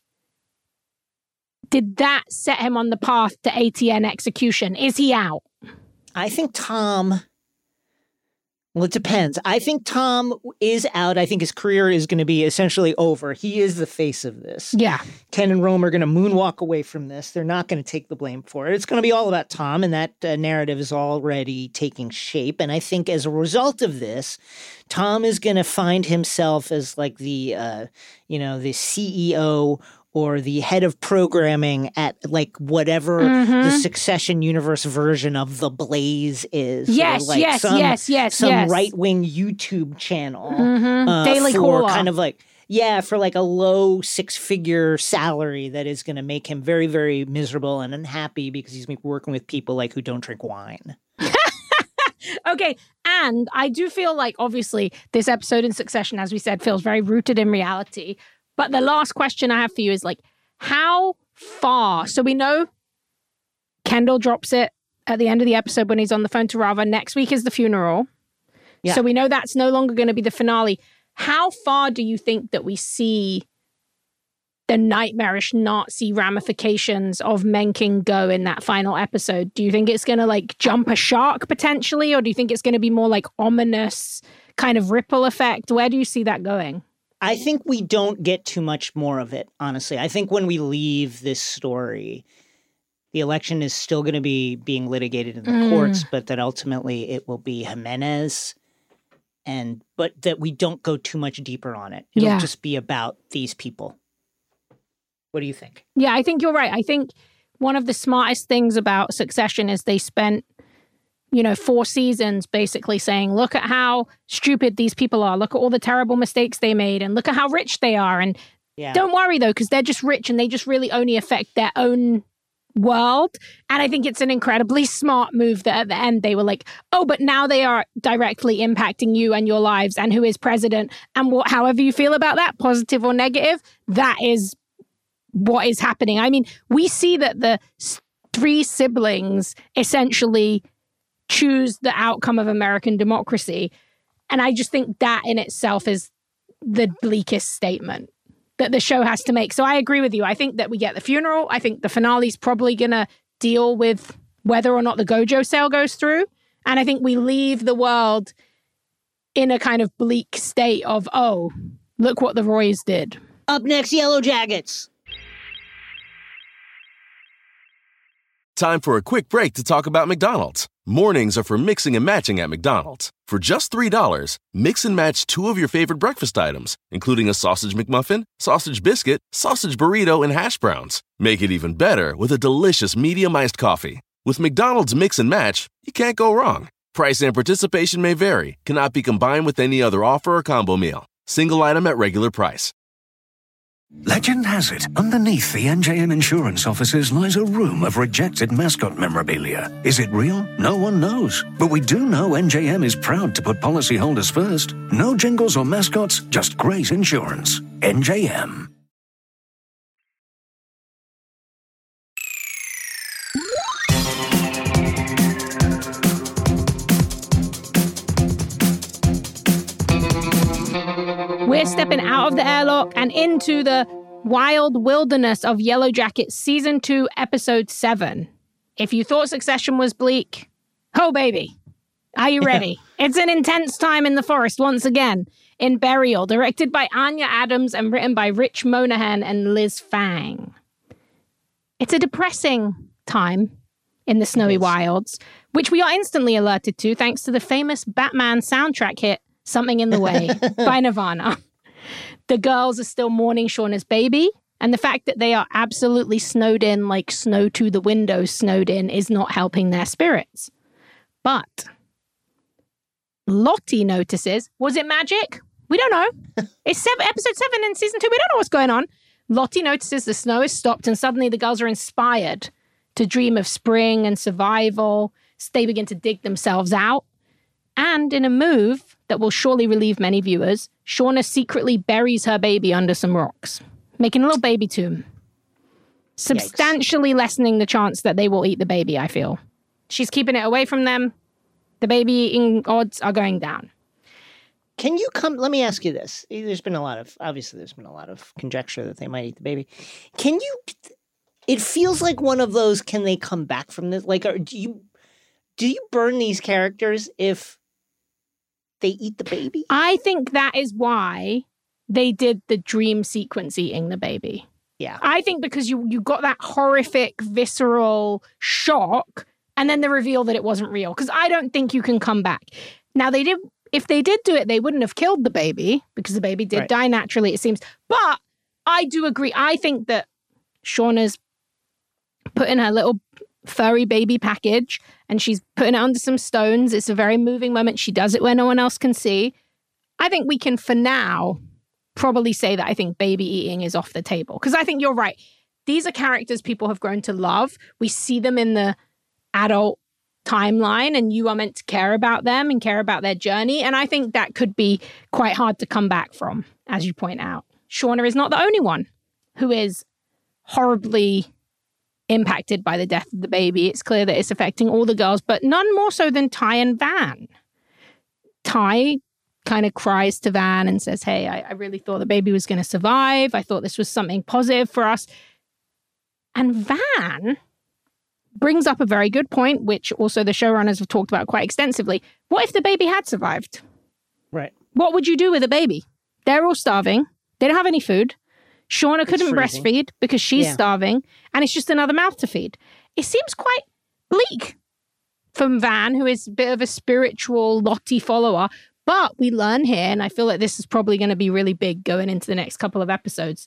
did that set him on the path to A T N execution? Is he out? I think Tom, well, it depends. I think Tom is out. I think his career is going to be essentially over. He is the face of this. Yeah. Ken and Rome are going to moonwalk away from this. They're not going to take the blame for it. It's going to be all about Tom, and that uh, narrative is already taking shape. And I think as a result of this, Tom is going to find himself as like the, uh, you know, the C E O or the head of programming at like whatever mm-hmm. the Succession Universe version of The Blaze is. Yes, or like yes, some, yes, yes, Some yes. right-wing YouTube channel. Mm-hmm. Uh, Daily for Caller. kind of like, yeah, for like a low six-figure salary that is going to make him very, very miserable and unhappy because he's working with people like who don't drink wine. Okay, and I do feel like, obviously, this episode in Succession, as we said, feels very rooted in reality. But the last question I have for you is, like, how far? So we know Kendall drops it at the end of the episode when he's on the phone to Rava. Next week is the funeral. Yeah. So we know that's no longer going to be the finale. How far do you think that we see the nightmarish Nazi ramifications of Mencken go in that final episode? Do you think it's going to like jump a shark potentially, or do you think it's going to be more like ominous kind of ripple effect? Where do you see that going? I think we don't get too much more of it, honestly. I think when we leave this story, the election is still going to be being litigated in the mm. courts, but that ultimately it will be Jimenez, and but that we don't go too much deeper on it. It'll yeah. just be about these people. What do you think? Yeah, I think you're right. I think one of the smartest things about Succession is they spent, you know, four seasons basically saying, look at how stupid these people are. Look at all the terrible mistakes they made and look at how rich they are. And yeah. don't worry, though, because they're just rich and they just really only affect their own world. And I think it's an incredibly smart move that at the end they were like, oh, but now they are directly impacting you and your lives and who is president. And what, however you feel about that, positive or negative, that is what is happening. I mean, we see that the three siblings essentially choose the outcome of American democracy. And I just think that in itself is the bleakest statement that the show has to make. So I agree with you. I think that we get the funeral. I think the finale's probably going to deal with whether or not the Gojo sale goes through. And I think we leave the world in a kind of bleak state of, oh, look what the Roys did. Up next, Yellow Jackets. Time for a quick break to talk about McDonald's. Mornings are for mixing and matching at McDonald's. For just three dollars, mix and match two of your favorite breakfast items, including a sausage McMuffin, sausage biscuit, sausage burrito, and hash browns. Make it even better with a delicious medium iced coffee. With McDonald's Mix and Match, you can't go wrong. Price and participation may vary, cannot be combined with any other offer or combo meal. Single item at regular price. Legend has it, underneath the N J M insurance offices lies a room of rejected mascot memorabilia. Is it real? No one knows. But we do know N J M is proud to put policyholders first. No jingles or mascots, just great insurance. N J M. We're stepping out of the airlock and into the wild wilderness of Yellow Jackets Season two, Episode seven. If you thought Succession was bleak, oh baby, are you ready? It's an intense time in the forest once again. In Burial, directed by Anya Adams and written by Rich Monahan and Liz Fang. It's a depressing time in the snowy wilds, which we are instantly alerted to thanks to the famous Batman soundtrack hit, Something in the Way, by Nirvana. The girls are still mourning Shauna's baby, and the fact that they are absolutely snowed in like snow to the window snowed in is not helping their spirits. But Lottie notices, was it magic? We don't know. It's seven, episode seven in season two. We don't know what's going on. Lottie notices the snow has stopped and suddenly the girls are inspired to dream of spring and survival. They begin to dig themselves out. And in a move that will surely relieve many viewers, Shauna secretly buries her baby under some rocks, making a little baby tomb. Substantially Yikes. lessening the chance that they will eat the baby, I feel. She's keeping it away from them. The baby eating odds are going down. Can you come, let me ask you this. There's been a lot of, obviously there's been a lot of conjecture that they might eat the baby. Can you, it feels like one of those, can they come back from this? Like, are, do you, do you burn these characters if they eat the baby? I think that is why they did the dream sequence eating the baby. Yeah. I think because you, you got that horrific, visceral shock and then the reveal that it wasn't real. Because I don't think you can come back. Now, they did, if they did do it, they wouldn't have killed the baby because the baby did right. die naturally, it seems. But I do agree. I think that Shauna's put in her little furry baby package and she's putting it under some stones. It's a very moving moment. She does it where no one else can see. I think we can, for now, probably say that I think baby eating is off the table. Because I think you're right. These are characters people have grown to love. We see them in the adult timeline and you are meant to care about them and care about their journey. And I think that could be quite hard to come back from, as you point out. Shauna is not the only one who is horribly impacted by the death of the baby. It's clear that it's affecting all the girls, but none more so than Ty and Van. Ty kind of cries to Van and says, hey, I, I really thought the baby was going to survive. I thought this was something positive for us. And Van brings up a very good point, which also the showrunners have talked about quite extensively. What if the baby had survived? Right. What would you do with a baby? They're all starving. They don't have any food. Shauna couldn't breastfeed because she's yeah. starving, and it's just another mouth to feed. It seems quite bleak from Van, who is a bit of a spiritual Lottie follower. But we learn here, and I feel like this is probably going to be really big going into the next couple of episodes.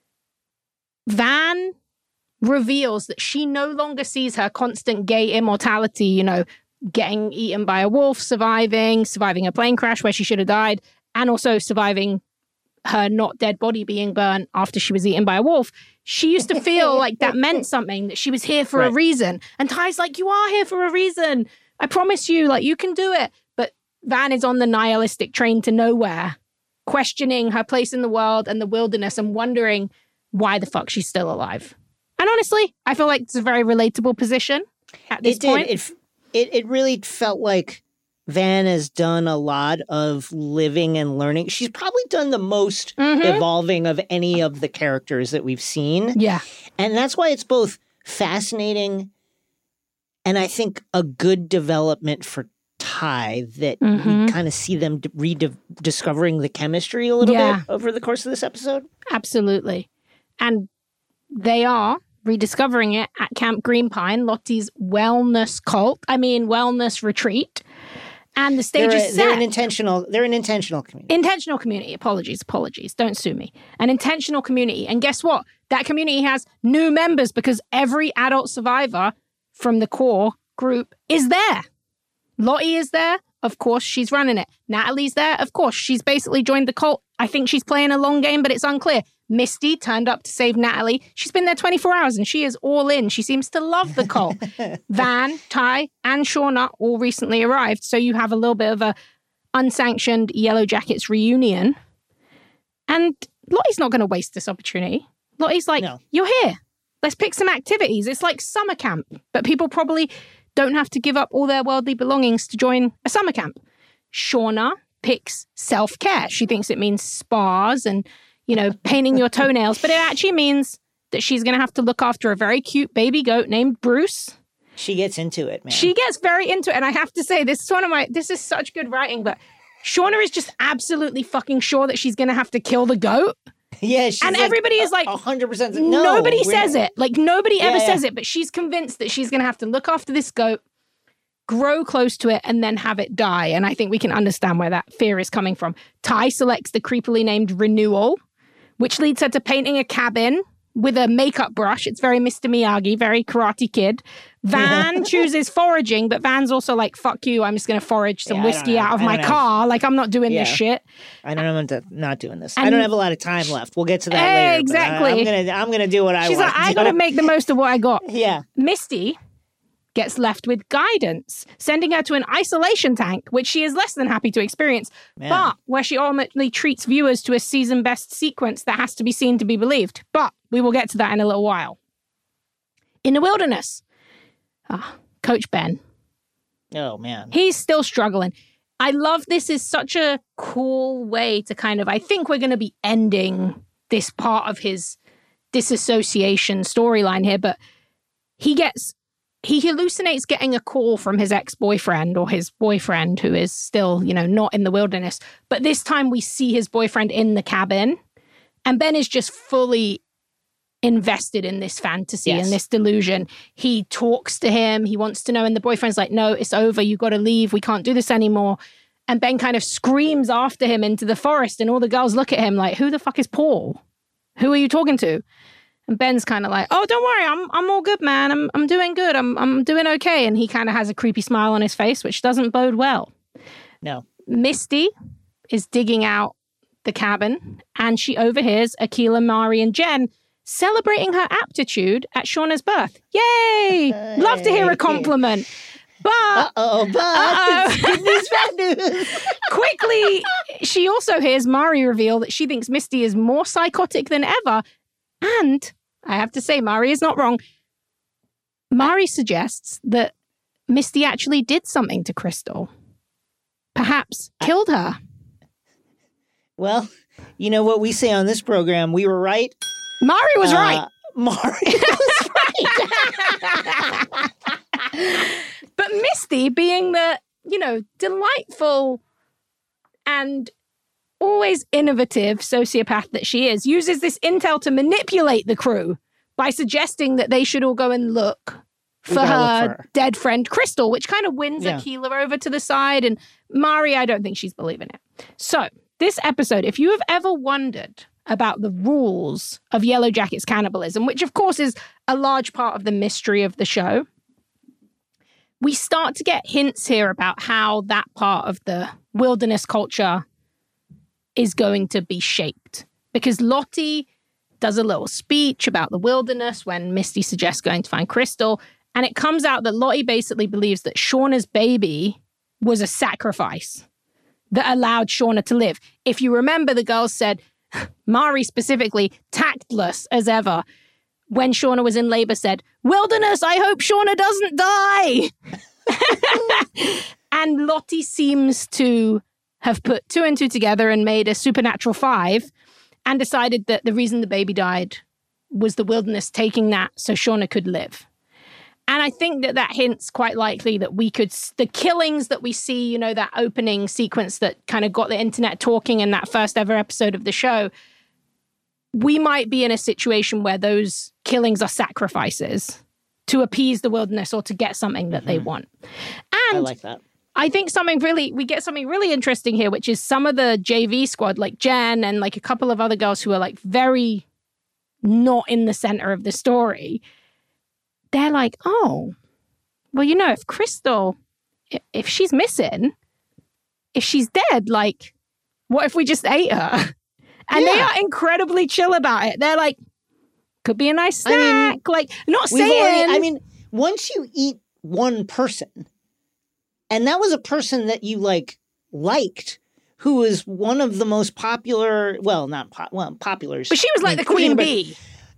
Van reveals that she no longer sees her constant gay immortality, you know, getting eaten by a wolf, surviving, surviving a plane crash where she should have died, and also surviving her not dead body being burnt after she was eaten by a wolf. She used to feel like that meant something, that she was here for right. a reason. And Ty's like, you are here for a reason. I promise you, like, you can do it. But Van is on the nihilistic train to nowhere, questioning her place in the world and the wilderness and wondering why the fuck she's still alive. And honestly, I feel like it's a very relatable position at this it point. Did. It, it, it really felt like Van has done a lot of living and learning. She's probably done the most mm-hmm. evolving of any of the characters that we've seen. Yeah. And that's why it's both fascinating and I think a good development for Ty, that mm-hmm. we kind of see them rediscovering the chemistry a little yeah. bit over the course of this episode. Absolutely. And they are rediscovering it at Camp Green Pine, Lottie's wellness cult. I mean, wellness retreat. And the stage they're is a, set. They're an intentional, they're an intentional community. Intentional community. Apologies, apologies. Don't sue me. An intentional community. And guess what? That community has new members because every adult survivor from the core group is there. Lottie is there. Of course, she's running it. Natalie's there. Of course, she's basically joined the cult. I think she's playing a long game, but it's unclear. Misty turned up to save Natalie. She's been there twenty-four hours and she is all in. She seems to love the cult. Van, Ty, and Shauna all recently arrived. So you have a little bit of a unsanctioned Yellow Jackets reunion. And Lottie's not going to waste this opportunity. Lottie's like, no. You're here. Let's pick some activities. It's like summer camp, but people probably don't have to give up all their worldly belongings to join a summer camp. Shauna picks self-care. She thinks it means spas and, you know, painting your toenails, but it actually means that she's going to have to look after a very cute baby goat named Bruce. She gets into it, man. She gets very into it. And I have to say, this is one of my, this is such good writing, but Shauna is just absolutely fucking sure that she's going to have to kill the goat. Yeah, she's and like, everybody is like, one hundred percent. No, nobody says not. it. Like, nobody yeah, ever yeah. says it, but she's convinced that she's going to have to look after this goat, grow close to it, and then have it die. And I think we can understand where that fear is coming from. Ty selects the creepily named Renewal, which leads her to painting a cabin with a makeup brush. It's very Mister Miyagi, very Karate Kid. Van yeah. chooses foraging, but Van's also like, fuck you, I'm just going to forage some yeah, whiskey out of my have, car. Like, I'm not doing yeah. this shit. I don't know, I'm to, not doing this. And I don't have a lot of time left. We'll get to that later. Exactly. I, I'm going to I'm gonna do what I She's want. like, I got to make the most of what I got. Yeah. Misty gets left with guidance, sending her to an isolation tank, which she is less than happy to experience, Man. but where she ultimately treats viewers to a season best sequence that has to be seen to be believed. But we will get to that in a little while. In the wilderness, ah, Coach Ben. Oh, man. He's still struggling. I love this is such a cool way to kind of, I think we're going to be ending this part of his disassociation storyline here, but he gets He hallucinates getting a call from his ex-boyfriend or his boyfriend who is still, you know, not in the wilderness. But this time we see his boyfriend in the cabin. And Ben is just fully invested in this fantasy yes. and this delusion. He talks to him. He wants to know. And the boyfriend's like, no, it's over. You got to leave. We can't do this anymore. And Ben kind of screams after him into the forest. And all the girls look at him like, who the fuck is Paul? Who are you talking to? And Ben's kind of like, oh, don't worry, I'm I'm all good, man. I'm I'm doing good. I'm I'm doing okay. And he kind of has a creepy smile on his face, which doesn't bode well. No. Misty is digging out the cabin, and she overhears Akilah, Mari, and Jen celebrating her aptitude at Shauna's birth. Yay! Uh, Love to hear a compliment. But uh-oh, but uh-oh. It's good news, bad news. Quickly, she also hears Mari reveal that she thinks Misty is more psychotic than ever. And I have to say, Mari is not wrong. Mari suggests that Misty actually did something to Crystal. Perhaps killed her. Well, you know what we say on this program, we were right. Mari was uh, right. Mari was right. But Misty, being the, you know, delightful and always innovative sociopath that she is, uses this intel to manipulate the crew by suggesting that they should all go and look for her, look for her dead friend Crystal, which kind of wins yeah. Akilah over to the side. And Mari, I don't think she's believing it. So this episode, if you have ever wondered about the rules of Yellow Jackets cannibalism, which of course is a large part of the mystery of the show, we start to get hints here about how that part of the wilderness culture is going to be shaped. Because Lottie does a little speech about the wilderness when Misty suggests going to find Crystal. And it comes out that Lottie basically believes that Shauna's baby was a sacrifice that allowed Shauna to live. If you remember, the girls said, Mari specifically, tactless as ever, when Shauna was in labor said, wilderness, I hope Shauna doesn't die. And Lottie seems to have put two and two together and made a supernatural five and decided that the reason the baby died was the wilderness taking that so Shauna could live. And I think that that hints quite likely that we could, the killings that we see, you know, that opening sequence that kind of got the internet talking in that first ever episode of the show, we might be in a situation where those killings are sacrifices to appease the wilderness or to get something that mm-hmm. they want. And I like that. I think something really, we get something really interesting here, which is some of the J V squad, like Jen and like a couple of other girls who are like very not in the center of the story. They're like, oh, well, you know, if Crystal, if she's missing, if she's dead, like, what if we just ate her? And yeah. they are incredibly chill about it. They're like, could be a nice snack. I mean, like, not saying. Already, I mean, once you eat one person, and that was a person that you, like, liked, who was one of the most popular, well, not po- well, popular. But she was like the queen bee.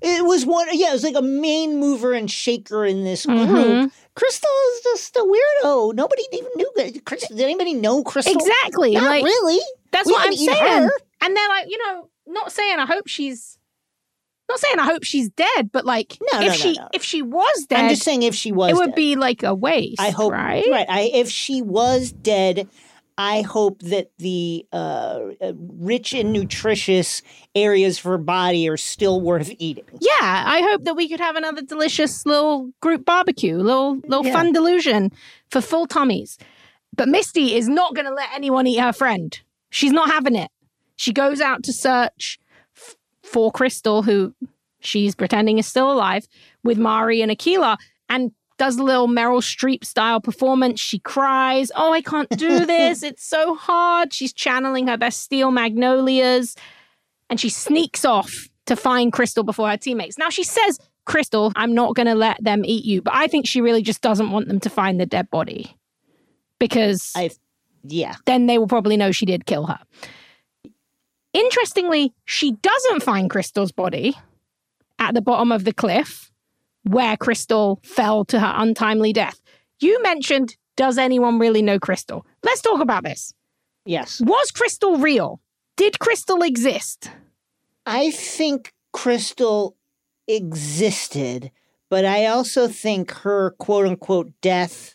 It was one, yeah, it was like a main mover and shaker in this group. Mm-hmm. Crystal is just a weirdo. Nobody even knew that. Crystal, did anybody know Crystal? Exactly. Not like, really. That's We what I'm didn't eat saying. her. And they're like, you know, not saying I hope she's, not saying I hope she's dead, but like, No, if no, no, she no. if she was dead, I'm just saying if she was it would dead. be like a waste. I hope, right? right. I, if she was dead, I hope that the uh, uh, rich and nutritious areas of her body are still worth eating. Yeah, I hope that we could have another delicious little group barbecue, little little Yeah. fun delusion for full tummies. But Misty is not going to let anyone eat her friend. She's not having it. She goes out to search f- for Crystal, who she's pretending is still alive, with Mari and Aquila, and does a little Meryl Streep style performance. She cries, oh, I can't do this. It's so hard. She's channeling her best Steel Magnolias. And she sneaks off to find Crystal before her teammates. Now, she says, Crystal, I'm not going to let them eat you. But I think she really just doesn't want them to find the dead body. Because I, yeah. then they will probably know she did kill her. Interestingly, she doesn't find Crystal's body at the bottom of the cliff where Crystal fell to her untimely death. You mentioned, does anyone really know Crystal? Let's talk about this. Yes. Was Crystal real? Did Crystal exist? I think Crystal existed, but I also think her quote unquote death,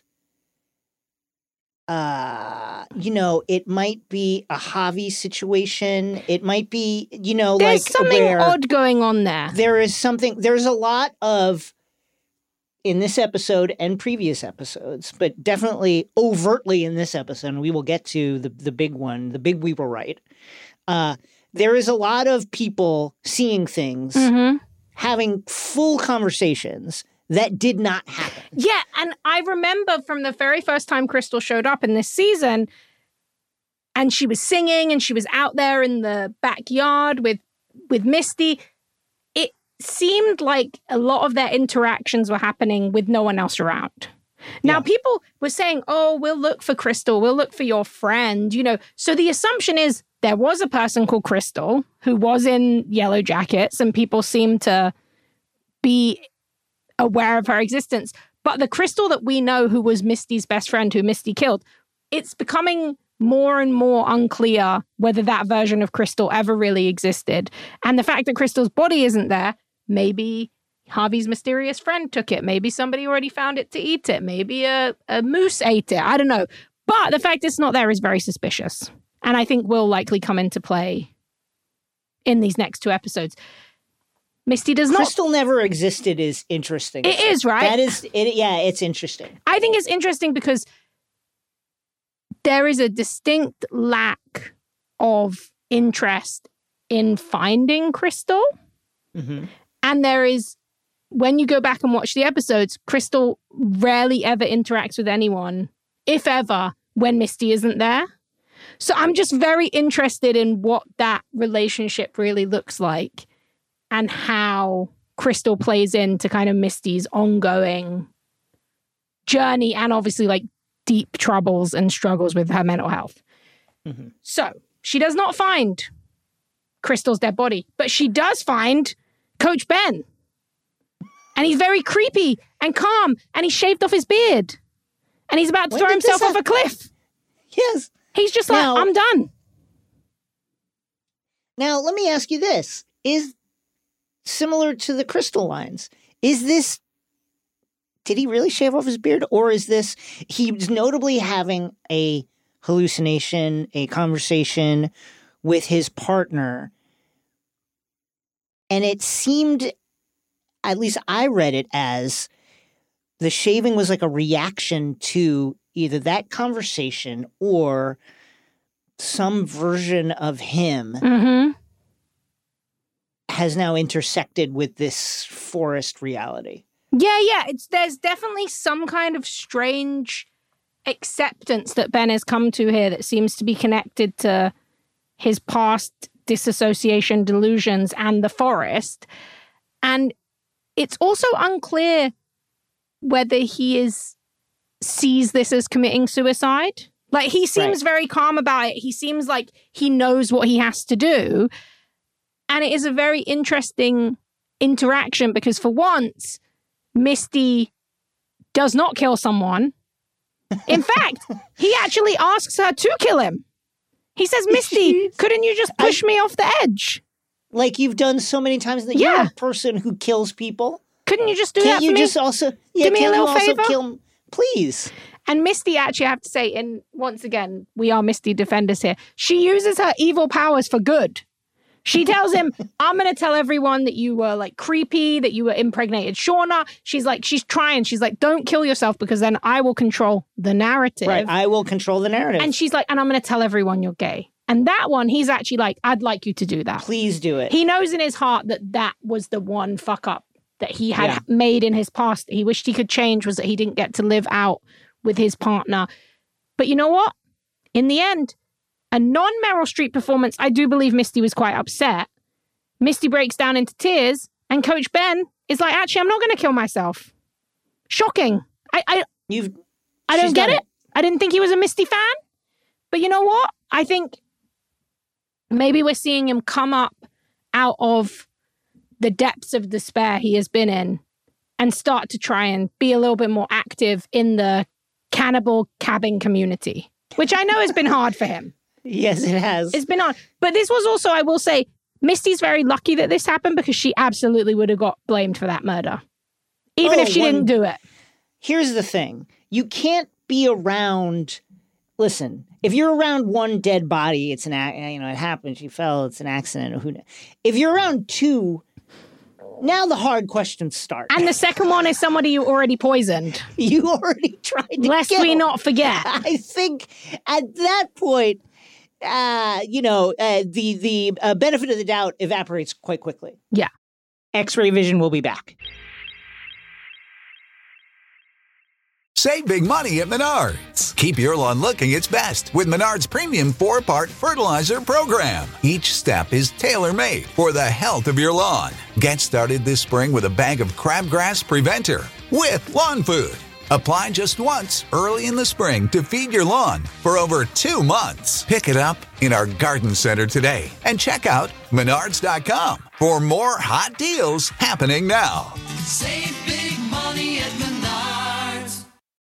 uh, you know, it might be a Javi situation. It might be, you know, There's like something where odd going on there. there is something, there's a lot of, in this episode and previous episodes, but definitely overtly in this episode, and we will get to the, the big one, the big we were right. Uh, there is a lot of people seeing things, Mm-hmm. having full conversations that did not happen. Yeah, and I remember from the very first time Crystal showed up in this season, and she was singing and she was out there in the backyard with with Misty, it seemed like a lot of their interactions were happening with no one else around. Now, Yeah. people were saying, oh, we'll look for Crystal, we'll look for your friend, you know. So the assumption is there was a person called Crystal who was in Yellow Jackets, and people seem to be aware of her existence. But the Crystal that we know, who was Misty's best friend, who Misty killed, it's becoming more and more unclear whether that version of Crystal ever really existed. And the fact that Crystal's body isn't there, maybe Harvey's mysterious friend took it. Maybe somebody already found it to eat it. Maybe a, a moose ate it. I don't know. But the fact it's not there is very suspicious. And I think will likely come into play in these next two episodes. Misty does not... Crystal never existed is interesting. It is, right? That is, it, yeah, it's interesting. I think it's interesting because there is a distinct lack of interest in finding Crystal. Mm-hmm. And there is, when you go back and watch the episodes, Crystal rarely ever interacts with anyone, if ever, when Misty isn't there. So I'm just very interested in what that relationship really looks like and how Crystal plays into kind of Misty's ongoing journey and obviously like deep troubles and struggles with her mental health. Mm-hmm. So she does not find Crystal's dead body, but she does find Coach Ben. And he's very creepy and calm, and he shaved off his beard. And he's about to When throw did himself this off a cliff. Yes. He's just like, Now- I'm done. Now, let me ask you this. Is similar to the Crystal lines, is this, did he really shave off his beard? Or is this, he was notably having a hallucination, a conversation with his partner. And it seemed, at least I read it as, the shaving was like a reaction to either that conversation or some version of him Mm-hmm. has now intersected with this forest reality. Yeah, yeah. It's there's definitely some kind of strange acceptance that Ben has come to here that seems to be connected to his past disassociation delusions and the forest. And it's also unclear whether he is sees this as committing suicide. Like, he seems Right. very calm about it. He seems like he knows what he has to do. And it is a very interesting interaction because for once, Misty does not kill someone. In fact, he actually asks her to kill him. He says, Misty, couldn't you just push I, me off the edge? Like you've done so many times that yeah. you're a person who kills people. Couldn't you just do can't that for you me? Just also, yeah, do me a little favor? Kill, please. And Misty, actually, I have to say, and once again, we are Misty defenders here. She uses her evil powers for good. She tells him, I'm going to tell everyone that you were like creepy, that you were impregnated Shauna. She's like, she's trying. She's like, don't kill yourself because then I will control the narrative. Right, I will control the narrative. And she's like, and I'm going to tell everyone you're gay. And that one, he's actually like, I'd like you to do that. Please do it. He knows in his heart that that was the one fuck up that he had yeah. made in his past that he wished he could change, was that he didn't get to live out with his partner. But you know what? In the end, a non-Meryl Streep performance, I do believe Misty was quite upset. Misty breaks down into tears, and Coach Ben is like, actually, I'm not going to kill myself. Shocking. I I, You've, I don't get it. it. I didn't think he was a Misty fan. But you know what? I think maybe we're seeing him come up out of the depths of despair he has been in and start to try and be a little bit more active in the cannibal cabin community, which I know has been hard for him. Yes, it has. It's been hard. But this was also, I will say, Misty's very lucky that this happened because she absolutely would have got blamed for that murder, even oh, if she one, didn't do it. Here's the thing. You can't be around... Listen, if you're around one dead body, it's an, you know, it happened, she fell, it's an accident. Who knows? If you're around two, now the hard questions start. And the second one is somebody you already poisoned. You already tried to Lest kill. we not forget. I think at that point, uh, you know, uh, the, the uh, benefit of the doubt evaporates quite quickly. Yeah. X-Ray Vision will be back. Save big money at Menards. Keep your lawn looking its best with Menards Premium four-part fertilizer program. Each step is tailor-made for the health of your lawn. Get started this spring with a bag of crabgrass preventer with lawn food. Apply just once early in the spring to feed your lawn for over two months. Pick it up in our garden center today and check out menards dot com for more hot deals happening now. Save big money at Menards.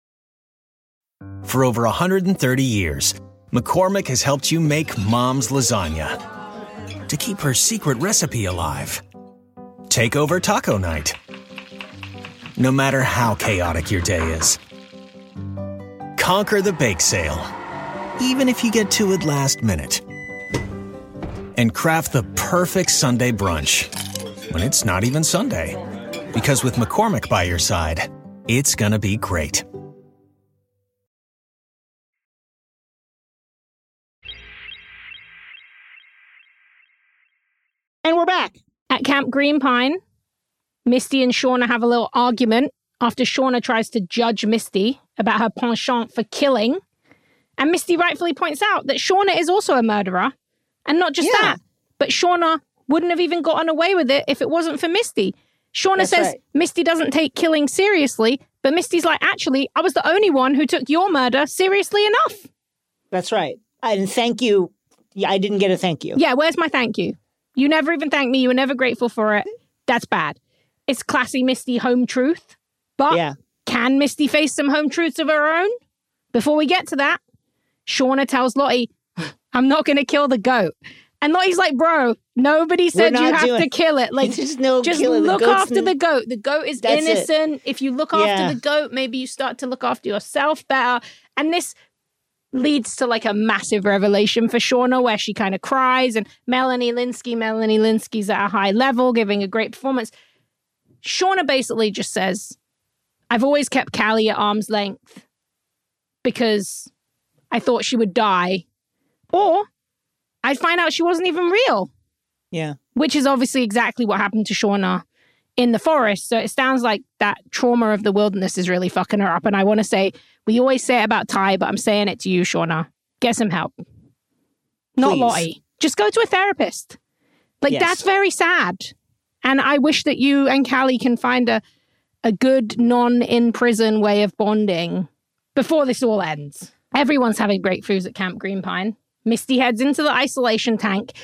For over one hundred thirty years, McCormick has helped you make Mom's lasagna to keep her secret recipe alive. Take over taco night. No matter how chaotic your day is. Conquer the bake sale, even if you get to it last minute. And craft the perfect Sunday brunch when it's not even Sunday. Because with McCormick by your side, it's gonna be great. And we're back. At Camp Green Pine, Misty and Shauna have a little argument after Shauna tries to judge Misty about her penchant for killing. And Misty rightfully points out that Shauna is also a murderer. And not just yeah. that, but Shauna wouldn't have even gotten away with it if it wasn't for Misty. Shauna That's says right. Misty doesn't take killing seriously, but Misty's like, actually, I was the only one who took your murder seriously enough. That's right. And thank you. Yeah, I didn't get a thank you. Yeah, where's my thank you? You never even thanked me. You were never grateful for it. That's bad. It's classy Misty home truth. But yeah. Can Misty face some home truths of her own? Before we get to that, Shauna tells Lottie, I'm not going to kill the goat. And Lottie's like, bro, nobody said you have doing... to kill it. Like, just no just killing. look after n- the goat. The goat is That's innocent. It. If you look yeah. after the goat, maybe you start to look after yourself better. And this leads to like a massive revelation for Shauna where she kind of cries, and Melanie Lynskey, Melanie Lynskey's at a high level, giving a great performance. Shauna basically just says, I've always kept Callie at arm's length because I thought she would die, or I'd find out she wasn't even real. Yeah. Which is obviously exactly what happened to Shauna in the forest. So it sounds like that trauma of the wilderness is really fucking her up. And I want to say, we always say it about Ty, but I'm saying it to you, Shauna. Get some help. Not Please. Lottie. Just go to a therapist. Like, Yes. that's very sad. And I wish that you and Callie can find a, a good non-in-prison way of bonding before this all ends. Everyone's having breakthroughs at Camp Green Pine. Misty heads into the isolation tank.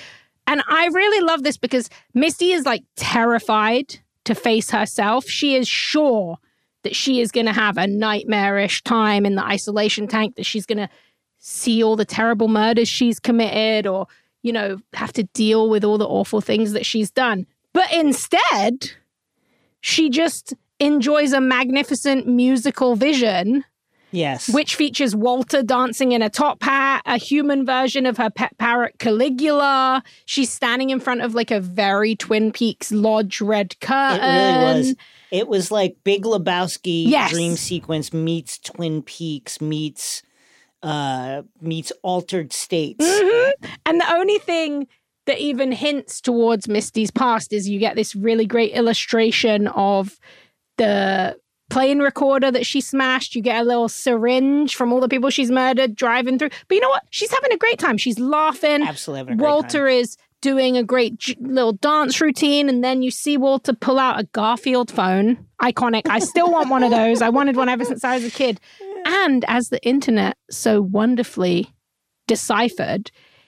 And I really love this because Misty is like terrified to face herself. She is sure that she is going to have a nightmarish time in the isolation tank, that she's going to see all the terrible murders she's committed or, you know, have to deal with all the awful things that she's done. But instead, she just enjoys a magnificent musical vision. Yes. Which features Walter dancing in a top hat, a human version of her pet parrot Caligula. She's standing in front of like a very Twin Peaks Lodge red curtain. It really was. It was like Big Lebowski Yes. dream sequence meets Twin Peaks meets uh, meets Altered States. Mm-hmm. And the only thing that even hints towards Misty's past is you get this really great illustration of the plane recorder that she smashed. You get a little syringe from all the people she's murdered driving through. But you know what? She's having a great time. She's laughing. Absolutely having a great Walter time. is doing a great j- little dance routine. And then you see Walter pull out a Garfield phone. Iconic. I still want one of those. I wanted one ever since I was a kid. And as the internet so wonderfully deciphered,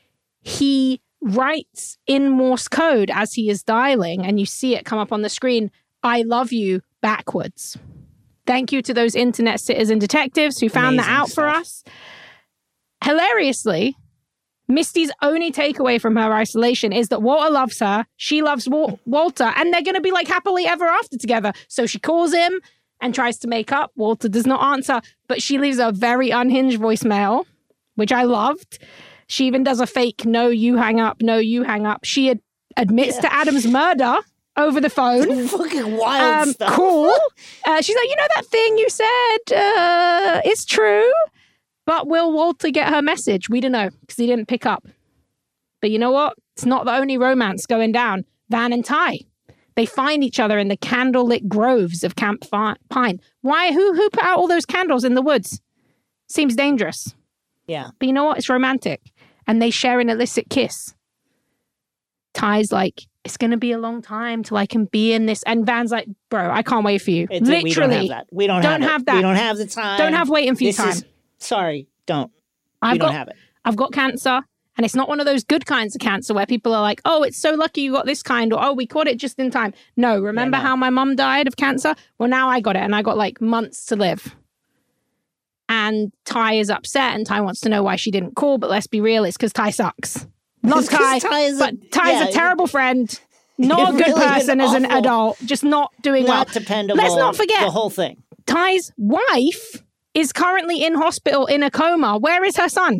he writes in Morse code as he is dialing, and you see it come up on the screen, "I love you," backwards. Thank you to those internet citizen detectives who found Amazing that out for stuff. us. Hilariously, Misty's only takeaway from her isolation is that Walter loves her, she loves Wal- Walter, and they're going to be like happily ever after together. So she calls him and tries to make up. Walter does not answer, but she leaves a very unhinged voicemail, which I loved. She even does a fake, no, you hang up, no, you hang up. She ad- admits Yeah. to Adam's murder over the phone. Fucking wild Um, stuff. cool. Uh, she's like, you know that thing you said uh, is true, but will Walter get her message? We don't know because he didn't pick up. But you know what? It's not the only romance going down. Van and Ty, they find each other in the candlelit groves of Camp Fi- Pine. Why? Who who put out all those candles in the woods? Seems dangerous. Yeah. But you know what? It's romantic. And they share an illicit kiss. Ty's like, it's going to be a long time till I can be in this. And Van's like, bro, I can't wait for you. It's, Literally. we don't have that. We don't, Don't have, have it. that. We don't have the time. Don't have waiting for you This time. is- sorry, don't. I've we got, don't have it. I've got cancer. And it's not one of those good kinds of cancer where people are like, oh, it's so lucky you got this kind, or oh, we caught it just in time. No, remember Yeah, no. how my mum died of cancer? Well, now I got it, and I got like months to live. And Ty is upset, and Ty wants to know why she didn't call, but let's be real, it's because Ty sucks. Not It's 'cause Ty, Ty is a- but Ty's yeah, a terrible friend, not a good really an person as an awful- adult, just not doing Not well. dependable. Let's not forget, the whole thing. Ty's wife is currently in hospital in a coma. Where is her son?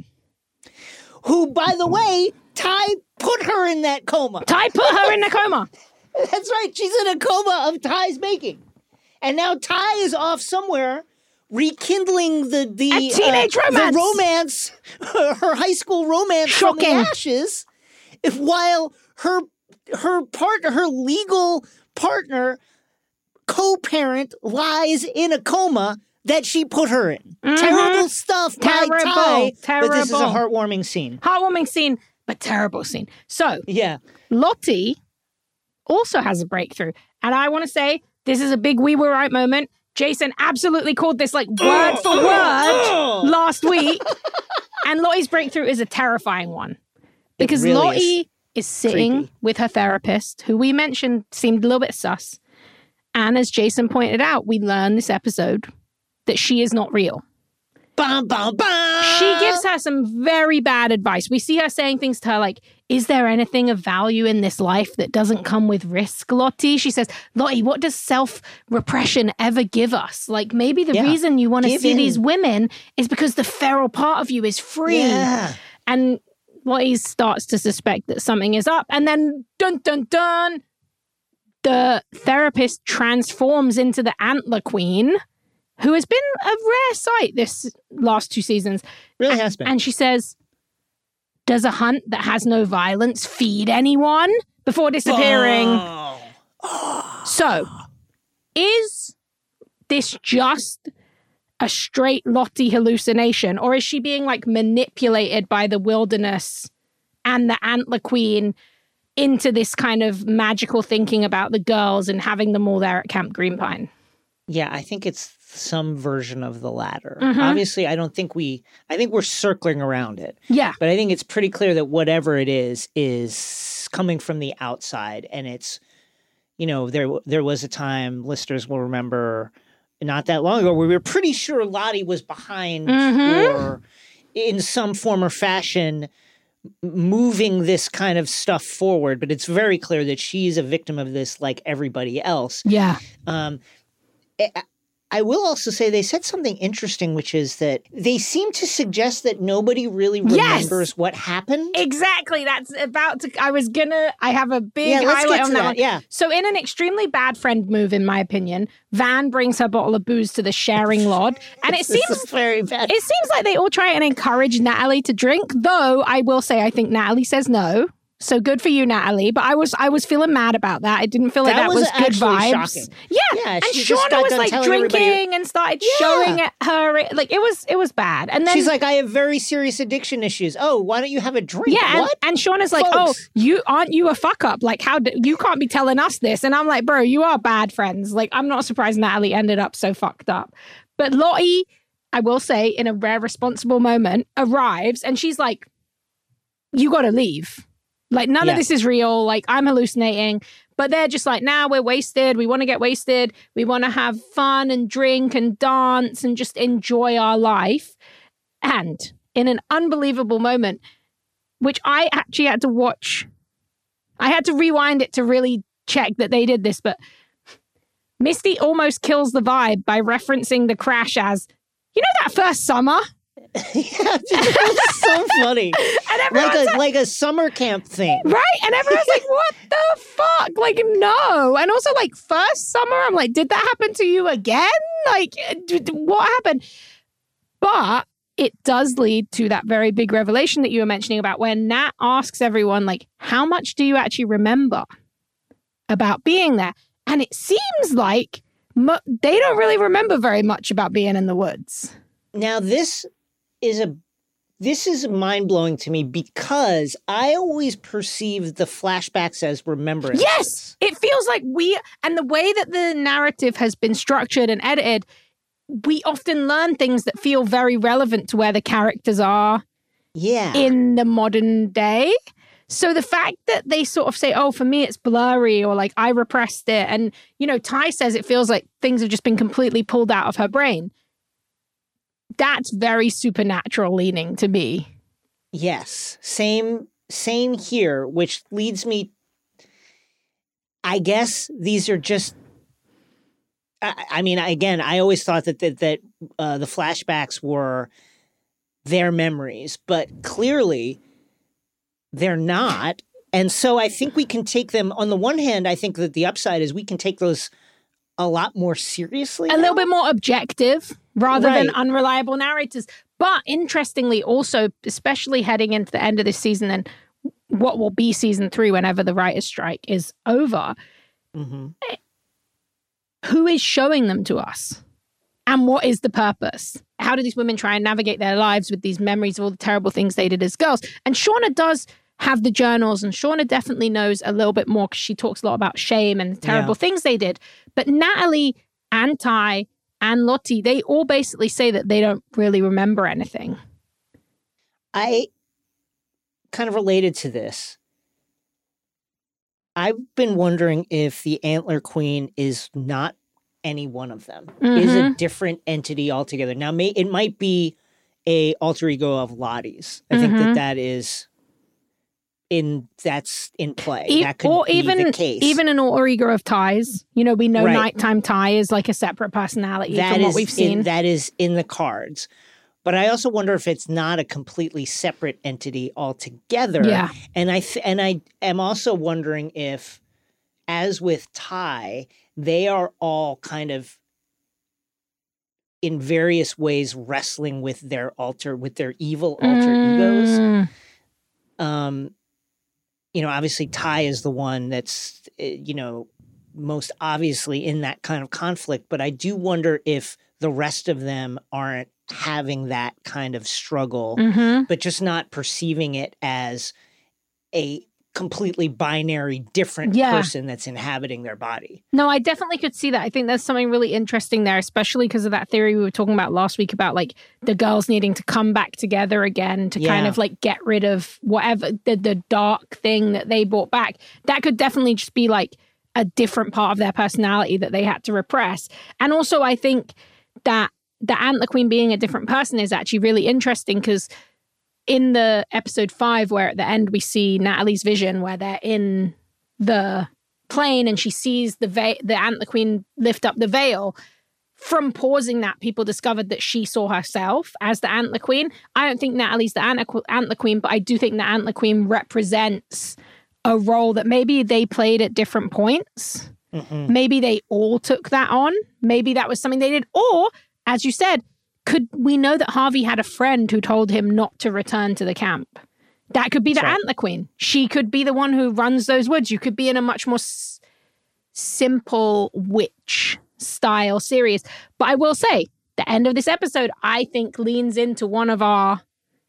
Who, by the way, Ty put her in that coma. Ty put her in a coma. That's right. She's in a coma of Ty's making. And now Ty is off somewhere rekindling the the A teenage uh, romance. the romance, her high school romance from Shocking. the ashes, if while her her partner, her legal partner, co-parent lies in a coma that she put her in. Mhm. Terrible stuff by Terrible. Ty. But this is a Terrible. heartwarming scene. Heartwarming scene, but terrible scene. So, Yeah. Lottie also has a breakthrough. And I want to say, this is a big we were right moment. Jason absolutely called this like word for word last week. And Lottie's breakthrough is a terrifying one. Because really Lottie is. is sitting Creepy. with her therapist, who we mentioned seemed a little bit sus. And as Jason pointed out, we learned this episode that she is not real. Bum, bum, bum. She gives her some very bad advice. We see her saying things to her like, is there anything of value in this life that doesn't come with risk, Lottie? She says, Lottie, what does self-repression ever give us? Like, maybe the Yeah. reason you want to Give see in. these women is because the feral part of you is free. Yeah. And Lottie starts to suspect that something is up. And then, dun, dun, dun, the therapist transforms into the Antler Queen, who has been a rare sight this last two seasons. Really has been. And she says, does a hunt that has no violence feed anyone? Before disappearing. Oh. So, is this just a straight Lottie hallucination? Or is she being like manipulated by the wilderness and the Antler Queen into this kind of magical thinking about the girls and having them all there at Camp Green Pine? Yeah, I think it's some version of the latter. Mhm. Obviously, I don't think we, I think we're circling around it. Yeah. But I think it's pretty clear that whatever it is, is it's coming from the outside, and it's, you know, there there was a time, listeners will remember, not that long ago, where we were pretty sure Lottie was behind Mm-hmm. or in some form or fashion moving this kind of stuff forward, but it's very clear that she's a victim of this like everybody else. Yeah. Um, I, I will also say they said something interesting, which is that they seem to suggest that nobody really Yes! remembers what happened. Exactly. That's about to. I was gonna. I have a big Yeah, let's highlight get on to that. that, one. yeah. So, in an extremely bad friend move, in my opinion, Van brings her bottle of booze to the sharing lod, and it This seems is very bad. it seems like they all try and encourage Natalie to drink. Though I will say, I think Natalie says no. So good for you, Natalie. But I was I was feeling mad about that. I didn't feel like That that, was was, good actually vibes. shocking. Yeah. Yeah, and she just Shauna got was done like telling drinking everybody- and started Yeah. showing at her. Like it was it was bad. And then She's like, I have very serious addiction issues. Oh, why don't you have a drink? yeah, and, What? and Shauna's like, Folks. "Oh, you aren't you a fuck up? Like, how do, you can't be telling us this?" And I'm like, "Bro, you are bad friends." Like, I'm not surprised Natalie ended up so fucked up. But Lottie, I will say, in a rare responsible moment, arrives and she's like, "You got to leave. Like, none Yeah. of this is real. Like, I'm hallucinating." But they're just like, "Now nah, we're wasted. We want to get wasted. We want to have fun and drink and dance and just enjoy our life." And in an unbelievable moment, which I actually had to watch, I had to rewind it to really check that they did this, but Misty almost kills the vibe by referencing the crash as, "You know that first summer?" Yeah, it's so funny. And everyone's Like a like, like a summer camp thing. right? And everyone's like, "What the fuck?" Like, no. And also, like, first summer, I'm like, did that happen to you again? Like, d- d- what happened? But it does lead to that very big revelation that you were mentioning about when Nat asks everyone, like, how much do you actually remember about being there? And it seems like mo- they don't really remember very much about being in the woods. Now this is a this is mind blowing to me because I always perceived the flashbacks as remembrance. Yes, it feels like we, and the way that the narrative has been structured and edited, we often learn things that feel very relevant to where the characters are Yeah. in the modern day. So the fact that they sort of say, "Oh, for me, it's blurry," or like, "I repressed it." And, you know, Ty says it feels like things have just been completely pulled out of her brain. That's very supernatural leaning to me. Yes. Same same here, which leads me I guess these are just I, I mean, again, I always thought that that, that uh, the flashbacks were their memories, but clearly they're not. And so I think we can take them, on the one hand, I think that the upside is we can take those a lot more seriously. A now. little bit more objective rather than Right. unreliable narrators. But interestingly, also, especially heading into the end of this season and what will be season three whenever the writer's strike is over, Mhm. who is showing them to us? And what is the purpose? How do these women try and navigate their lives with these memories of all the terrible things they did as girls? And Shauna does have the journals, and Shauna definitely knows a little bit more because she talks a lot about shame and the terrible Yeah. things they did. But Natalie and Ty and Lottie, they all basically say that they don't really remember anything. I kind of related to this. I've been wondering if the Antler Queen is not any one of them, is a different entity altogether. Now, may, it might be a alter ego of Lottie's. I think that Mhm. that is in that's in play. E- that could or be even the case. even an alter ego of Ty's. You know, we know Right. nighttime Ty is like a separate personality That from what is we've seen. in, that is in the cards. But I also wonder if it's not a completely separate entity altogether. Yeah. And I th- and I am also wondering if, as with Ty, they are all kind of in various ways wrestling with their alter with their evil alter egos. Mm. Um, you know, obviously Ty is the one that's uh, you know most obviously in that kind of conflict. But I do wonder if the rest of them aren't having that kind of struggle, Mhm. but just not perceiving it as a completely binary, different Yeah. person that's inhabiting their body. No, I definitely could see that. I think there's something really interesting there, especially because of that theory we were talking about last week about like the girls needing to come back together again to kind Yeah. of like get rid of whatever the, the dark thing that they brought back. That could definitely just be like a different part of their personality that they had to repress. And also, I think that the Antler Queen being a different person is actually really interesting because in the episode five, where at the end we see Natalie's vision, where they're in the plane and she sees the va- the Antler Queen lift up the veil, from pausing that, people discovered that she saw herself as the Antler Queen. I don't think Natalie's the Antler, Antler Queen, but I do think the Antler Queen represents a role that maybe they played at different points. Mm-hmm. Maybe they all took that on. Maybe that was something they did. Or, as you said, could we know that Harvey had a friend who told him not to return to the camp? That could be the That's right. Antler Queen. She could be the one who runs those woods. You could be in a much more s- simple witch style series. But I will say, the end of this episode, I think, leans into one of our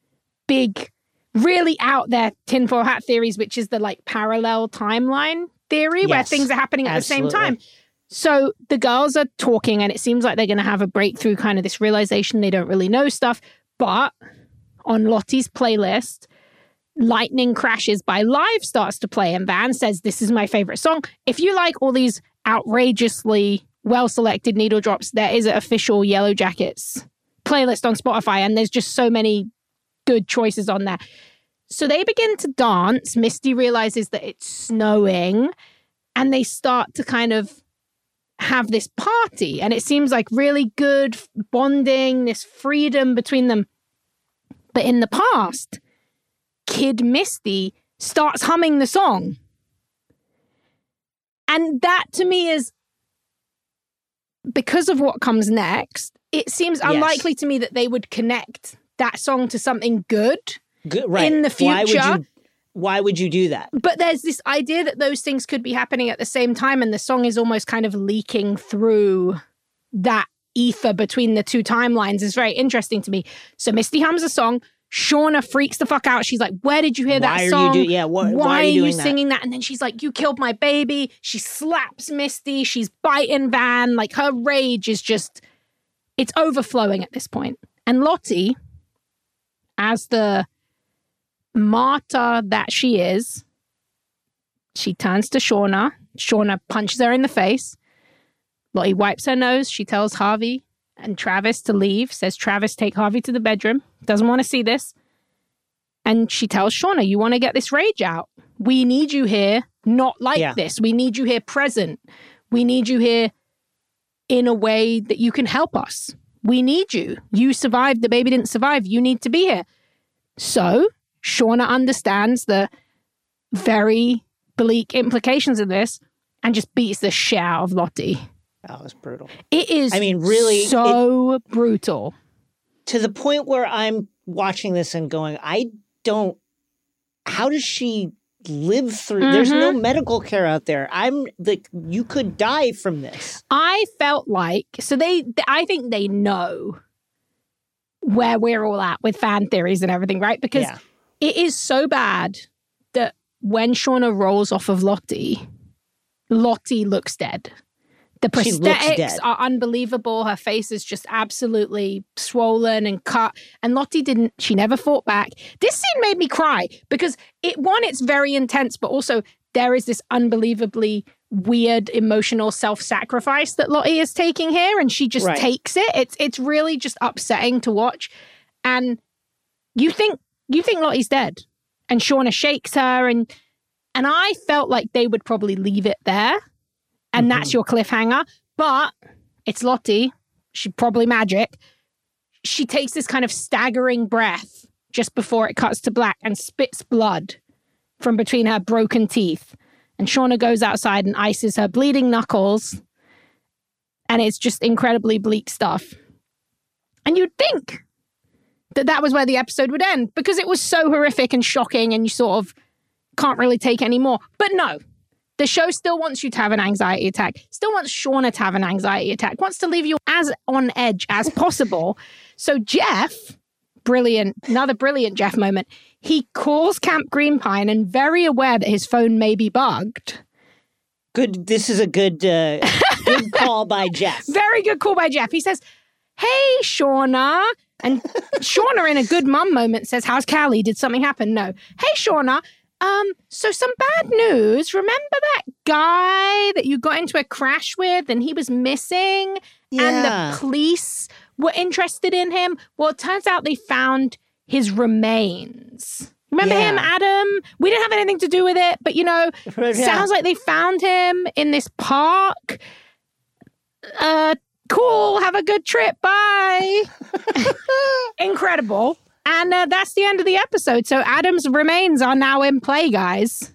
big, really out there tinfoil hat theories, which is the like parallel timeline theory, where Yes, things are happening at absolutely. the same time. So the girls are talking and it seems like they're going to have a breakthrough, kind of this realization they don't really know stuff. But on Lottie's playlist, Lightning Crashes by Live starts to play and Van says, this is my favorite song. If you like all these outrageously well-selected needle drops, there is an official Yellow Jackets playlist on Spotify and there's just so many good choices on there. So they begin to dance. Misty realizes that it's snowing and they start to kind of have this party and it seems like really good bonding, this freedom between them. But in the past, Kid Misty starts humming the song. And that to me is, because of what comes next, it seems Yes. unlikely to me that they would connect that song to something good. Good, right. in the Why would future. you, why would you do that? But there's this idea that those things could be happening at the same time, and the song is almost kind of leaking through that ether between the two timelines is very interesting to me. So Misty hums a song. Shauna freaks the fuck out. She's like, where did you hear that Why are song? you do- yeah, wh- why why are you are you doing that? singing that? And then she's like, you killed my baby. She slaps Misty. She's biting Van. Like her rage is just, it's overflowing at this point. And Lottie, as the martyr that she is, she turns to Shauna. Shauna punches her in the face. Lottie wipes her nose. She tells Harvey and Travis to leave. Says, Travis, take Harvey to the bedroom. Doesn't want to see this. And she tells Shauna, you want to get this rage out. We need you here, not like Yeah. this. We need you here present. We need you here in a way that you can help us. We need you. You survived. The baby didn't survive. You need to be here. So Shauna understands the very bleak implications of this and just beats the shit out of Lottie. That was brutal. It is I mean, really, so brutal. To the point where I'm watching this and going, I don't, how does she live through? There's no Mm-hmm. medical care out there. I'm like, you could die from this. I felt like, so they, I think they know where we're all at with fan theories and everything, right? Because Yeah. it is so bad that when Shauna rolls off of Lottie, Lottie looks dead. The She looks prosthetics dead. are unbelievable. Her face is just absolutely swollen and cut. And Lottie didn't, she never fought back. This scene made me cry because it, one, it's very intense, but also there is this unbelievably weird emotional self-sacrifice that Lottie is taking here. And she just Right. takes it. It's, it's really just upsetting to watch. And you think, you think Lottie's dead. And Shauna shakes her. And, and I felt like they would probably leave it there. And that's your cliffhanger. But it's Lottie. She's probably magic. She takes this kind of staggering breath just before it cuts to black and spits blood from between her broken teeth. And Shauna goes outside and ices her bleeding knuckles. And it's just incredibly bleak stuff. And you'd think that that was where the episode would end because it was so horrific and shocking and you sort of can't really take any more. But no. The show still wants you to have an anxiety attack, still wants Shauna to have an anxiety attack, wants to leave you as on edge as possible. So Jeff, brilliant, another brilliant Jeff moment, He calls Camp Green Pine and very aware that his phone may be bugged. Good. This is a good, uh, good call by Jeff. Very good call by Jeff. He says, hey, Shauna. And Shauna, in a good mum moment, says, how's Callie? Did something happen? No. Hey, Shauna. Um, so some bad news. Remember that guy that you got into a crash with and he was missing? Yeah. And the police were interested in him? Well, it turns out they found his remains. Remember Yeah. him, Adam? We didn't have anything to do with it, but, you know, Yeah. sounds like they found him in this park. Uh, cool. Have a good trip. Bye. Incredible. And uh, that's the end of the episode. So Adam's remains are now in play, guys.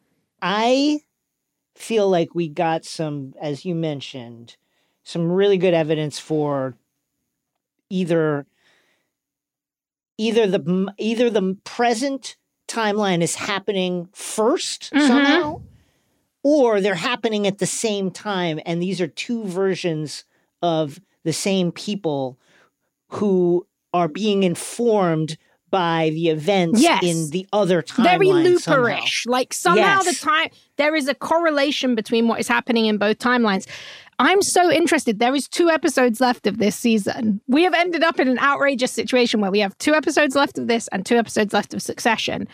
I feel like we got some, as you mentioned, some really good evidence for either either the either the present timeline is happening first Mhm. somehow, or they're happening at the same time, and these are two versions of the same people who are being informed by the events Yes. in the other timeline. Very somehow. looperish. Like somehow Yes. the time, there is a correlation between what is happening in both timelines. I'm so interested. There is two episodes left of this season. We have ended up in an outrageous situation where we have two episodes left of this and two episodes left of Succession.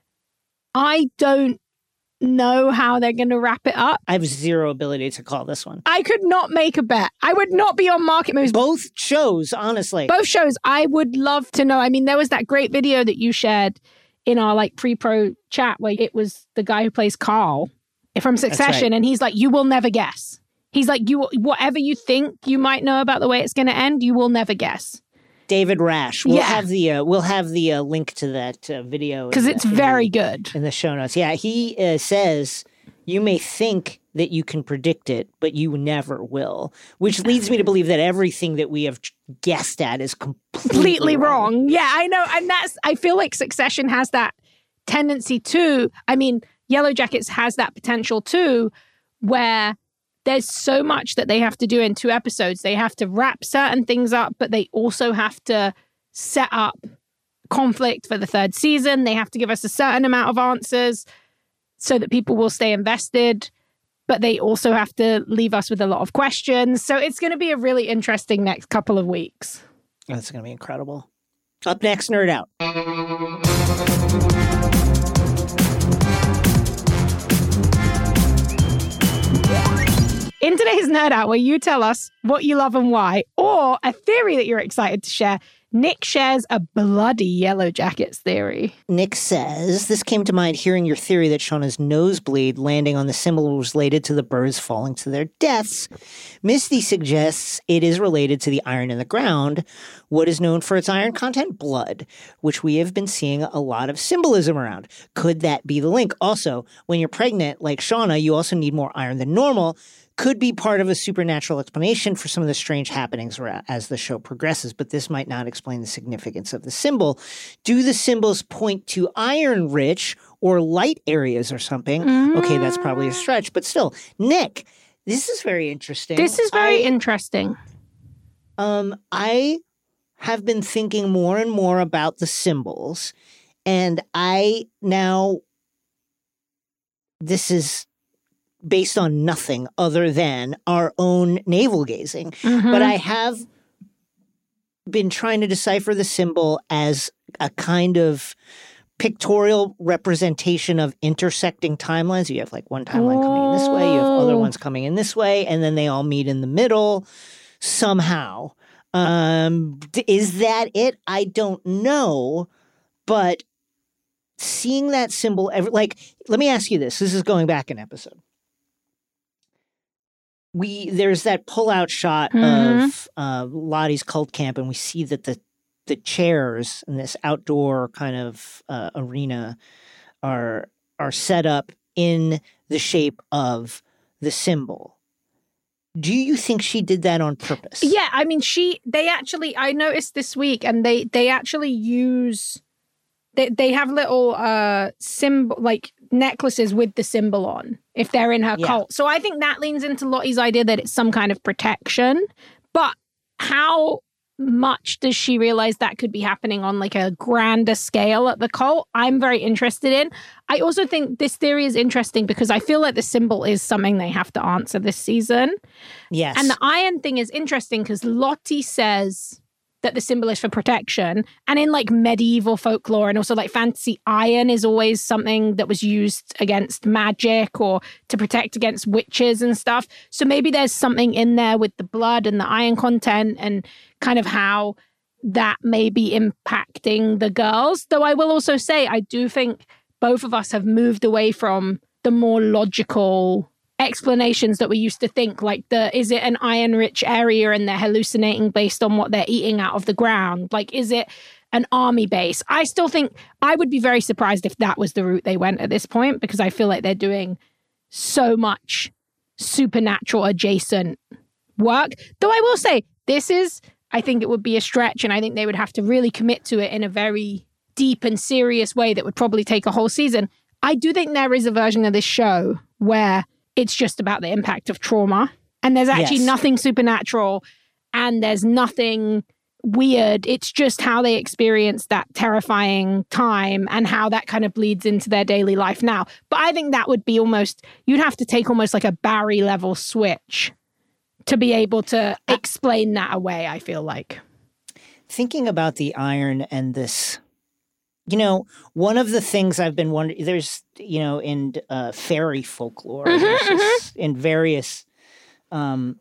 I don't know how they're going to wrap it up. I have zero ability to call this one. I could not make a bet. I would not be on Market Moves. Both shows, honestly. Both shows, I would love to know. I mean, there was that great video that you shared in our like pre-pro chat where it was the guy who plays Carl from Succession, right. and he's like, you will never guess. He's like, you whatever you think you might know about the way it's going to end, you will never guess. David Rash. We'll Yeah. have the uh, we'll have the uh, link to that uh, video Because in it's the- in very the- good. in the show notes. Yeah, he uh, says you may think that you can predict it, but you never will. Which leads me to believe that everything that we have guessed at is completely, Completely wrong. Yeah, I know. And that's, I feel like Succession has that tendency too. I mean, Yellow Jackets has that potential too, where there's so much that they have to do in two episodes. They have to wrap certain things up, but they also have to set up conflict for the third season. They have to give us a certain amount of answers so that people will stay invested, but they also have to leave us with a lot of questions. So it's going to be a really interesting next couple of weeks. That's going to be incredible. Up next, Nerd Out. In today's Nerd Out, where you tell us what you love and why, or a theory that you're excited to share, Nick shares a bloody Yellow Jackets theory. Nick says, this came to mind hearing your theory that Shauna's nosebleed landing on the symbol was related to the birds falling to their deaths. Misty suggests it is related to the iron in the ground, what is known for its iron content, blood, which we have been seeing a lot of symbolism around. Could that be the link? Also, when you're pregnant, like Shauna, you also need more iron than normal. Could be part of a supernatural explanation for some of the strange happenings as the show progresses, but this might not explain the significance of the symbol. Do the symbols point to iron-rich or light areas or something? Mm. Okay, that's probably a stretch, but still. Nick, this is very interesting. This is very I, interesting. Um, I have been thinking more and more about the symbols, and I now, this is based on nothing other than our own navel gazing. Mm-hmm. But I have been trying to decipher the symbol as a kind of pictorial representation of intersecting timelines. You have like one timeline coming in this way, you have other ones coming in this way, and then they all meet in the middle somehow. Um, is that it? I don't know, but seeing that symbol, ever, like, let me ask you this. This is going back an episode. We there's that pull-out shot mm-hmm. of uh, Lottie's cult camp, and we see that the the chairs in this outdoor kind of uh, arena are are set up in the shape of the symbol. Do you think she did that on purpose? Yeah, I mean, she. They actually, I noticed this week, and they they actually use. They they have little uh symbol like necklaces with the symbol on if they're in her yeah. cult. So I think that leans into Lottie's idea that it's some kind of protection. But how much does she realize that could be happening on like a grander scale at the cult? I'm very interested in. I also think this theory is interesting because I feel like the symbol is something they have to answer this season. Yes. And the iron thing is interesting because Lottie says that the symbol is for protection. And in like medieval folklore and also like fantasy, iron is always something that was used against magic or to protect against witches and stuff. So maybe there's something in there with the blood and the iron content and kind of how that may be impacting the girls. Though I will also say, I do think both of us have moved away from the more logical explanations that we used to think, like the is it an iron rich area and they're hallucinating based on what they're eating out of the ground? Like, is it an army base? I still think I would be very surprised if that was the route they went at this point, because I feel like they're doing so much supernatural adjacent work. Though I will say this is, I think it would be a stretch, and I think they would have to really commit to it in a very deep and serious way that would probably take a whole season. I do think there is a version of this show where it's just about the impact of trauma. And there's actually Yes. nothing supernatural and there's nothing weird. It's just how they experience that terrifying time and how that kind of bleeds into their daily life now. But I think that would be almost, you'd have to take almost like a Barry level switch to be able to explain that away, I feel like. Thinking about the iron and this, you know, one of the things I've been wondering, there's, you know, in uh, fairy folklore, Mm-hmm, there's this- in various, um,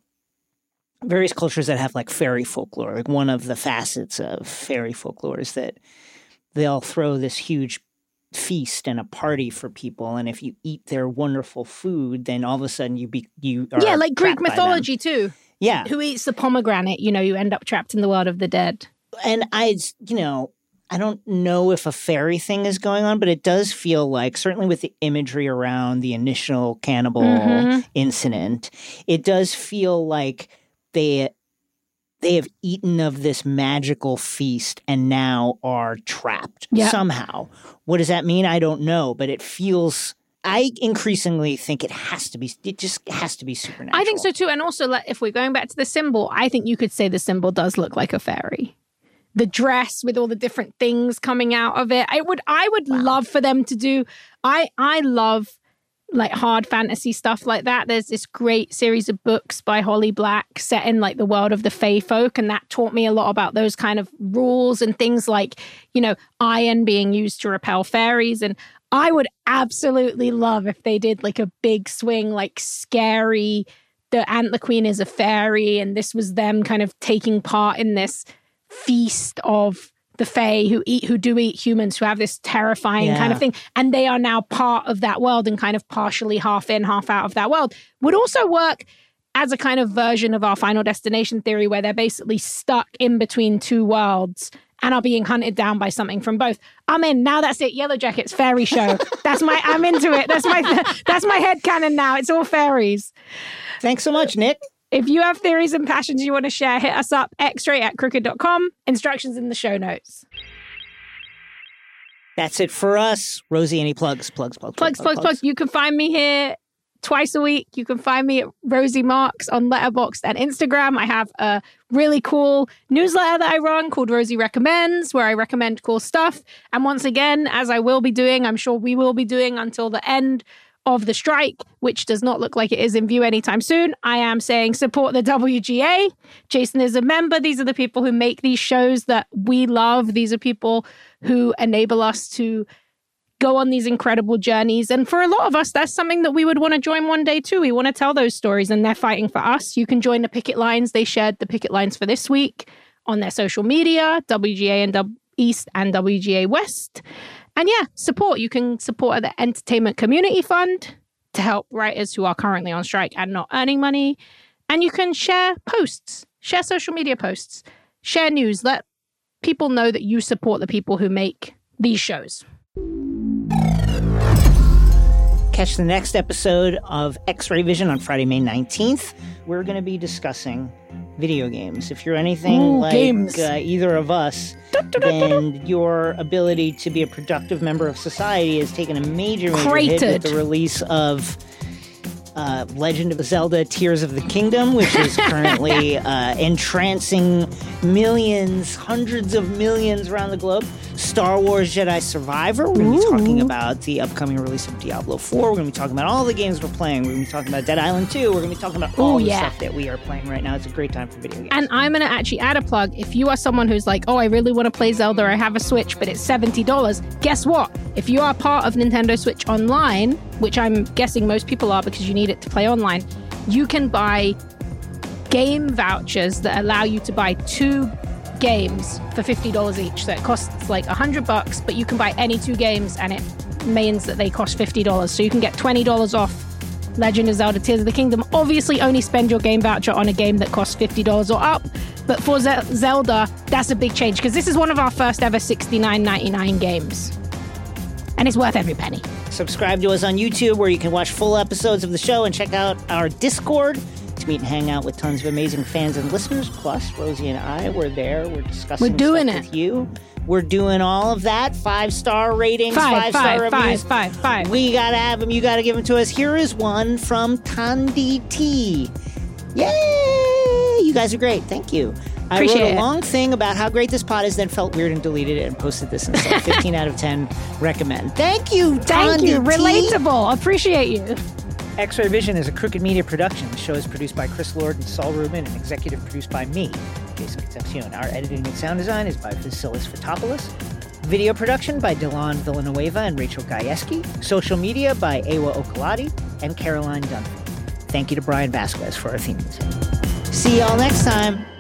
various cultures that have like fairy folklore. Like one of the facets of fairy folklore is that they'll throw this huge feast and a party for people, and if you eat their wonderful food, then all of a sudden you be you are Yeah, like Greek trapped by them. mythology too. Yeah, Who eats the pomegranate? You know, you end up trapped in the world of the dead. and I, you know, I don't know if a fairy thing is going on, but it does feel like, certainly with the imagery around the initial cannibal Mhm. incident, it does feel like they they have eaten of this magical feast and now are trapped Yeah. somehow. What does that mean? I don't know, but it feels. I increasingly think it has to be. It just has to be supernatural. I think so too. And also, like, if we're going back to the symbol, I think you could say the symbol does look like a fairy. The dress with all the different things coming out of it. I would I would love for them to do. I I love like hard fantasy stuff like that. There's this great series of books by Holly Black set in like the world of the Fae folk, and that taught me a lot about those kind of rules and things like, you know, iron being used to repel fairies. And I would absolutely love if they did like a big swing, like scary, the Ant the Queen is a fairy, and this was them kind of taking part in this feast of the Fae who eat, who do eat humans, who have this terrifying Yeah. kind of thing. And they are now part of that world and kind of partially half in, half out of that world. Would also work as a kind of version of our Final Destination theory where they're basically stuck in between two worlds and are being hunted down by something from both. I'm in. Now that's it. Yellow Jackets, fairy show. That's my, I'm into it. That's my, that's my headcanon now. It's all fairies. Thanks so much, Nick. If you have theories and passions you want to share, hit us up, x-ray at crooked dot com. Instructions in the show notes. That's it for us. Rosie, any plugs? Plugs, plugs, Plugs, plugs, plugs. You can find me here twice a week. You can find me at Rosie Marks on Letterboxd and Instagram. I have a really cool newsletter that I run called Rosie Recommends, where I recommend cool stuff. And once again, as I will be doing, I'm sure we will be doing until the end of the strike, which does not look like it is in view anytime soon, I am saying support the W G A. Jason is a member. These are the people who make these shows that we love. These are people who enable us to go on these incredible journeys. And for a lot of us, that's something that we would want to join one day too. We want to tell those stories, and they're fighting for us. You can join the picket lines. They shared the picket lines for this week on their social media, W G A and W East and W G A West. And yeah, support. You can support the Entertainment Community Fund to help writers who are currently on strike and not earning money. And you can share posts, share social media posts, share news. Let people know that you support the people who make these shows. Catch the next episode of X-Ray Vision on Friday, May nineteenth. We're going to be discussing video games. If you're anything Ooh, like games. uh, either of us, then your ability to be a productive member of society has taken a major, major hit with Cratered. the release of uh, Legend of Zelda Tears of the Kingdom, which is currently uh, entrancing millions, hundreds of millions around the globe. Star Wars Jedi Survivor. We're going to be talking about the upcoming release of Diablo four. We're going to be talking about all the games we're playing. We're going to be talking about Dead Island two. We're going to be talking about all Ooh, the yeah. stuff that we are playing right now. It's a great time for video games. And I'm going to actually add a plug. If you are someone who's like, oh, I really want to play Zelda, I have a Switch, but it's seventy dollars. Guess what? If you are part of Nintendo Switch Online, which I'm guessing most people are because you need it to play online, you can buy game vouchers that allow you to buy two games for fifty dollars each. So it costs like one hundred bucks, but you can buy any two games and it means that they cost fifty dollars. So you can get twenty dollars off Legend of Zelda Tears of the Kingdom. Obviously, only spend your game voucher on a game that costs fifty dollars or up. But for Ze- Zelda, that's a big change because this is one of our first ever sixty-nine ninety-nine games. And it's worth every penny. Subscribe to us on YouTube where you can watch full episodes of the show and check out our Discord to meet and hang out with tons of amazing fans and listeners. Plus, Rosie and I, we're there. We're discussing We're doing stuff it. with you. We're doing all of that. Five-star ratings, Five, five-star five, reviews. five, five, five. We got to have them. You got to give them to us. Here is one from Tandy T. Yay! You guys are great. Thank you. I Appreciate wrote a it. long thing about how great this pod is, then felt weird and deleted it and posted this instead. fifteen out of ten recommend. Thank you, Thank Tandy you. T. Relatable. Appreciate you. X-Ray Vision is a Crooked Media production. The show is produced by Chris Lord and Saul Rubin and executive produced by me, Jason Concepcion. Our editing and sound design is by Vasilis Fotopoulos. Video production by Dylan Villanueva and Rachel Gajewski. Social media by Ewa Okalati and Caroline Dunphy. Thank you to Brian Vasquez for our theme music. See y'all next time.